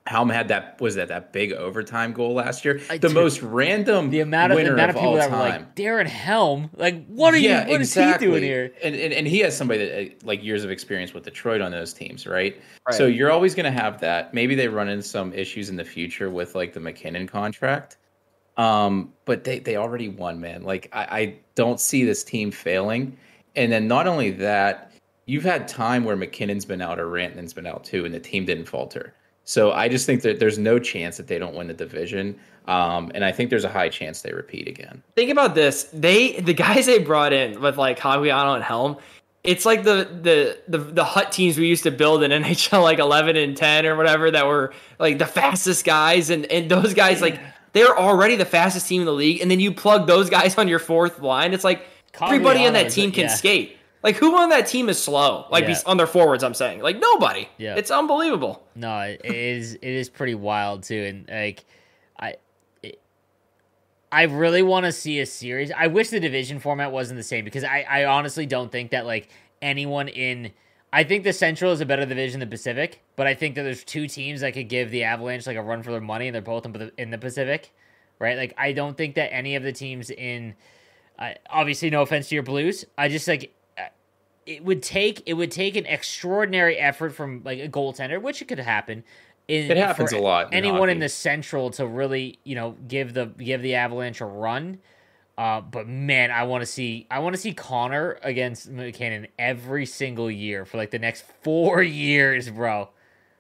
Helm had that was that that big overtime goal last year. I the do. most random The amount of the winner amount of of people all that were time. like Darren Helm, like what are yeah, you? What exactly. is he doing here? And, and and he has somebody that uh, like years of experience with Detroit on those teams, right? Right. So you're always going to have that. Maybe they run into some issues in the future with like the McKinnon contract. Um, but they they already won, man. Like I, I don't see this team failing. And then not only that, you've had time where McKinnon's been out or Rantanen's been out too, and the team didn't falter. So I just think that there's no chance that they don't win the division. Um, and I think there's a high chance they repeat again. Think about this. They the guys they brought in with like Cagliano and Helm, it's like the the the the hut teams we used to build in N H L like eleven and ten or whatever that were like the fastest guys, and, and those guys like they're already the fastest team in the league, and then you plug those guys on your fourth line. It's like everybody on that Cagliano team is a- can yeah. skate. Like who on that team is slow? Like Yeah. be- on their forwards, I'm saying. Like nobody. Yeah. It's unbelievable. No, it is it is pretty wild too, and like I, it, I really want to see a series. I wish the division format wasn't the same because I, I honestly don't think that like anyone in. I think the Central is a better division than Pacific, but I think that there's two teams that could give the Avalanche like a run for their money, and they're both in the, in the Pacific, right? Like I don't think that any of the teams in. Uh, obviously, no offense to your Blues. I just like. It would take it would take an extraordinary effort from like a goaltender, which it could happen. In, It happens for a lot in Anyone in hockey. the Central to really, you know, give the give the Avalanche a run. Uh, but man, I want to see I want to see Connor against McKinnon every single year for like the next four years, bro.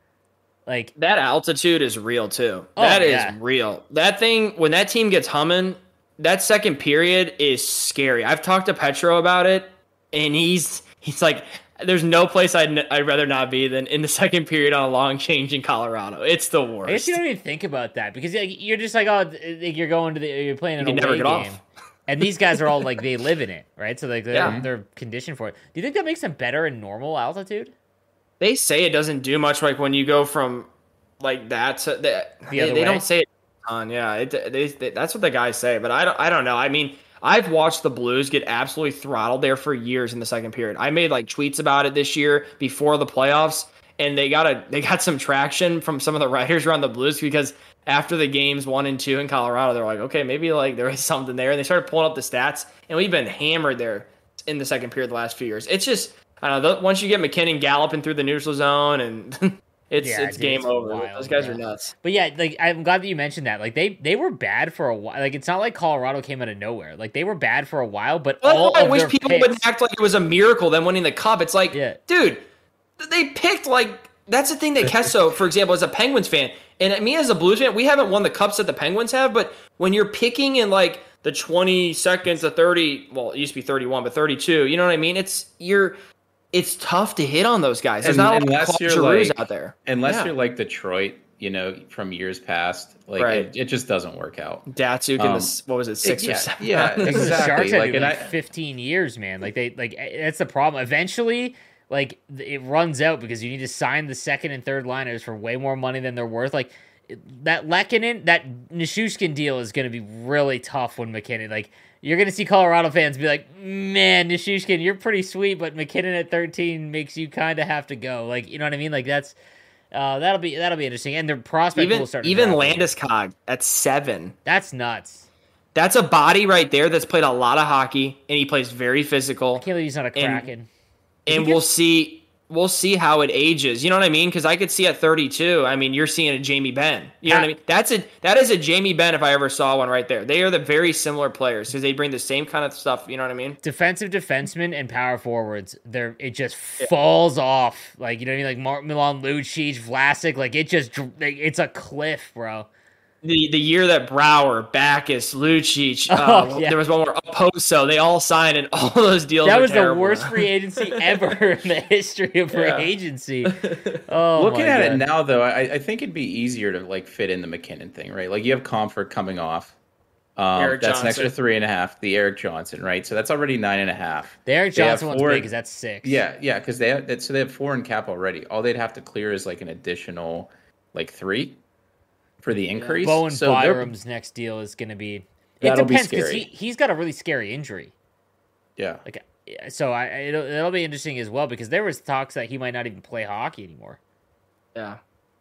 Like That altitude is real too. Oh, That is yeah. real. That thing when that team gets humming, that second period is scary. I've talked to Petro about it, and he's he's like, "There's no place I'd n- I'd rather not be than in the second period on a long change in Colorado. It's the I guess worst. you don't even think about that because like, you're just like, oh, like, you're going to the you're playing an You can away never get game. off. And these guys are all like they live in it, right? So like they're Yeah. they're conditioned for it. Do you think that makes them better in normal altitude? They say it doesn't do much, like when you go from like that to that. The They, other they way? don't say it on. Yeah, it, they, they, that's what the guys say. But I don't. I don't know. I mean, I've watched the Blues get absolutely throttled there for years in the second period. I made like tweets about it this year before the playoffs, and they got a they got some traction from some of the writers around the Blues because after the games one and two in Colorado, they're like, okay, maybe like there is something there, and they started pulling up the stats, and we've been hammered there in the second period the last few years. It's just I don't know. Once you get McKinnon galloping through the neutral zone, and it's Yeah, it's dude, game it's over. wild, Those guys bro. are nuts. But yeah, like I'm glad that you mentioned that. Like they they were bad for a while. Like it's not like Colorado came out of nowhere. Like they were bad for a while, but Well, all I of wish their people picks, would act like it was a miracle them winning the cup. It's like, Yeah. dude, they picked like that's the thing that Kesso, for example, as a Penguins fan, and me as a Blues fan, we haven't won the cups that the Penguins have. But when you're picking in like the twenty seconds to thirty, well, it used to be thirty-one, but thirty-two, you know what I mean? It's you're, it's tough to hit on those guys. There's And- not a lot unless of Claude you're Giroux's like- out there. Unless Yeah. you're like Detroit, you know, from years past, like Right. it, it just doesn't work out. Datsuk in Um, this, what was it, six yeah, or seven? yeah, the exactly. Sharks had Like, to and like I- fifteen years, man. Like they like that's the problem. Eventually, like it runs out because you need to sign the second and third liners for way more money than they're worth. Like that Lehkonen, that Nishushkin deal is going to be really tough when McKinnon. Like you're going to see Colorado fans be like, "Man, Nishushkin, you're pretty sweet, but McKinnon at thirteen makes you kind of have to go." Like you know what I mean? Like that's uh, that'll be that'll be interesting. And their prospect Even will start. to even drop. Landeskog at seven. That's nuts. That's a body right there that's played a lot of hockey, and he plays very physical. I can't believe he's not a Kraken. And we'll see we'll see how it ages. You know what I mean? Because I could see at thirty-two. I mean, you're seeing a Jamie Benn. You know what I mean? That's a that is a Jamie Benn if I ever saw one right there. They are the very similar players because they bring the same kind of stuff. You know what I mean? Defensive defensemen and power forwards, they're it just falls off. Like you know what I mean? Like Mark Milan, Lucic, Vlasic, like it just dr- like, it's a cliff, bro. The the year that Brower, Backus, Lucic, Oh, uh, yeah. there was one more Oposo. They all signed, and all those deals. That were was the terrible. worst free agency ever in the history of free Yeah. agency. Oh, Looking my at God. it now, though, I, I think it'd be easier to like fit in the McKinnon thing, right? Like you have Comfort coming off. Um, Eric that's an Johnson. extra three and a half. The Eric Johnson, right? So that's already nine and a half. The Eric They have Johnson one's four- big because that's six. Yeah, yeah, because they have that, so they have four in cap already. All they'd have to clear is like an additional like three for the increase. Bowen so they're- Byram's next deal is going to be. It That'll be depends because he scary. he's got a really scary injury. yeah, Like, so I it'll, it'll be interesting as well because there was talks that he might not even play hockey anymore. Yeah.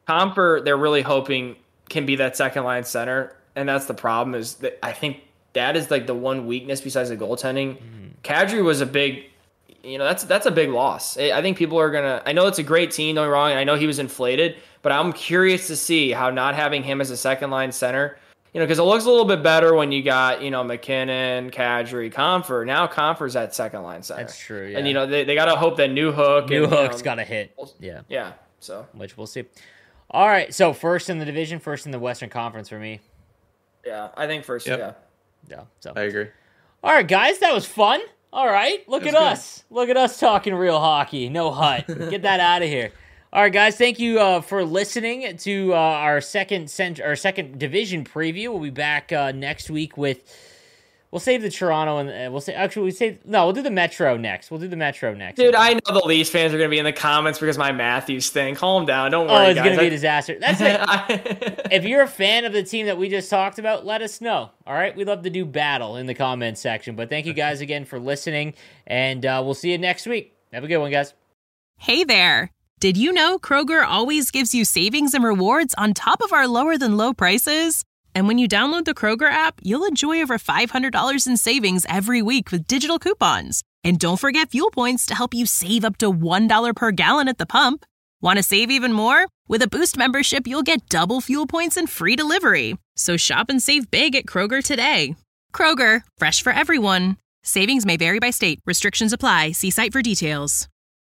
Comfort, they're really hoping can be that second line center, and that's the problem. Is that I think that is like the one weakness besides the goaltending. Mm. Kadri was a big, you know, that's that's a big loss. I think people are gonna. I know it's a great team, don't get me wrong, and I know he was inflated, but I'm curious to see how not having him as a second line center, you know, because it looks a little bit better when you got, you know, McKinnon, Kadri, Comfort. Now Comfort's at second line center. That's true. Yeah. And you know they, they gotta hope that New Hook, New and, Hook's you know, got to hit. Yeah. Yeah. So which we'll see. All right, so first in the division, first in the Western Conference for me. Yeah, I think first. Yep. Yeah. Yeah. So I agree. All right, guys, that was fun. All right, look at good. us. Look at us talking real hockey. No hut. Get that out of here. All right, guys, thank you uh, for listening to uh, our second cent- our second division preview. We'll be back uh, next week with. We'll save the Toronto and uh, we'll say actually we save no we'll do the Metro next. We'll do the Metro next. Dude, I know the Leafs fans are gonna be in the comments because my Matthews thing. Calm down. Don't worry, Oh, it's guys. gonna be I- a disaster. That's it. If you're a fan of the team that we just talked about, let us know. All right, we'd love to do battle in the comments section. But thank you guys again for listening, and uh, we'll see you next week. Have a good one, guys. Hey there. Did you know Kroger always gives you savings and rewards on top of our lower than low prices? And when you download the Kroger app, you'll enjoy over five hundred dollars in savings every week with digital coupons. And don't forget fuel points to help you save up to one dollar per gallon at the pump. Want to save even more? With a Boost membership, you'll get double fuel points and free delivery. So shop and save big at Kroger today. Kroger, fresh for everyone. Savings may vary by state. Restrictions apply. See site for details.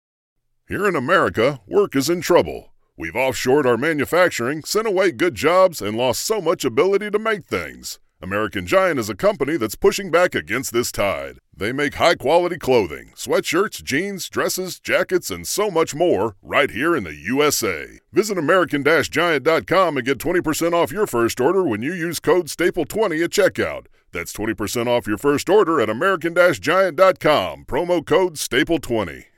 Here in America, work is in trouble. We've offshored our manufacturing, sent away good jobs, and lost so much ability to make things. American Giant is a company that's pushing back against this tide. They make high-quality clothing, sweatshirts, jeans, dresses, jackets, and so much more right here in the U S A. Visit American Giant dot com and get twenty percent off your first order when you use code staple twenty at checkout. That's twenty percent off your first order at American Giant dot com, promo code staple twenty.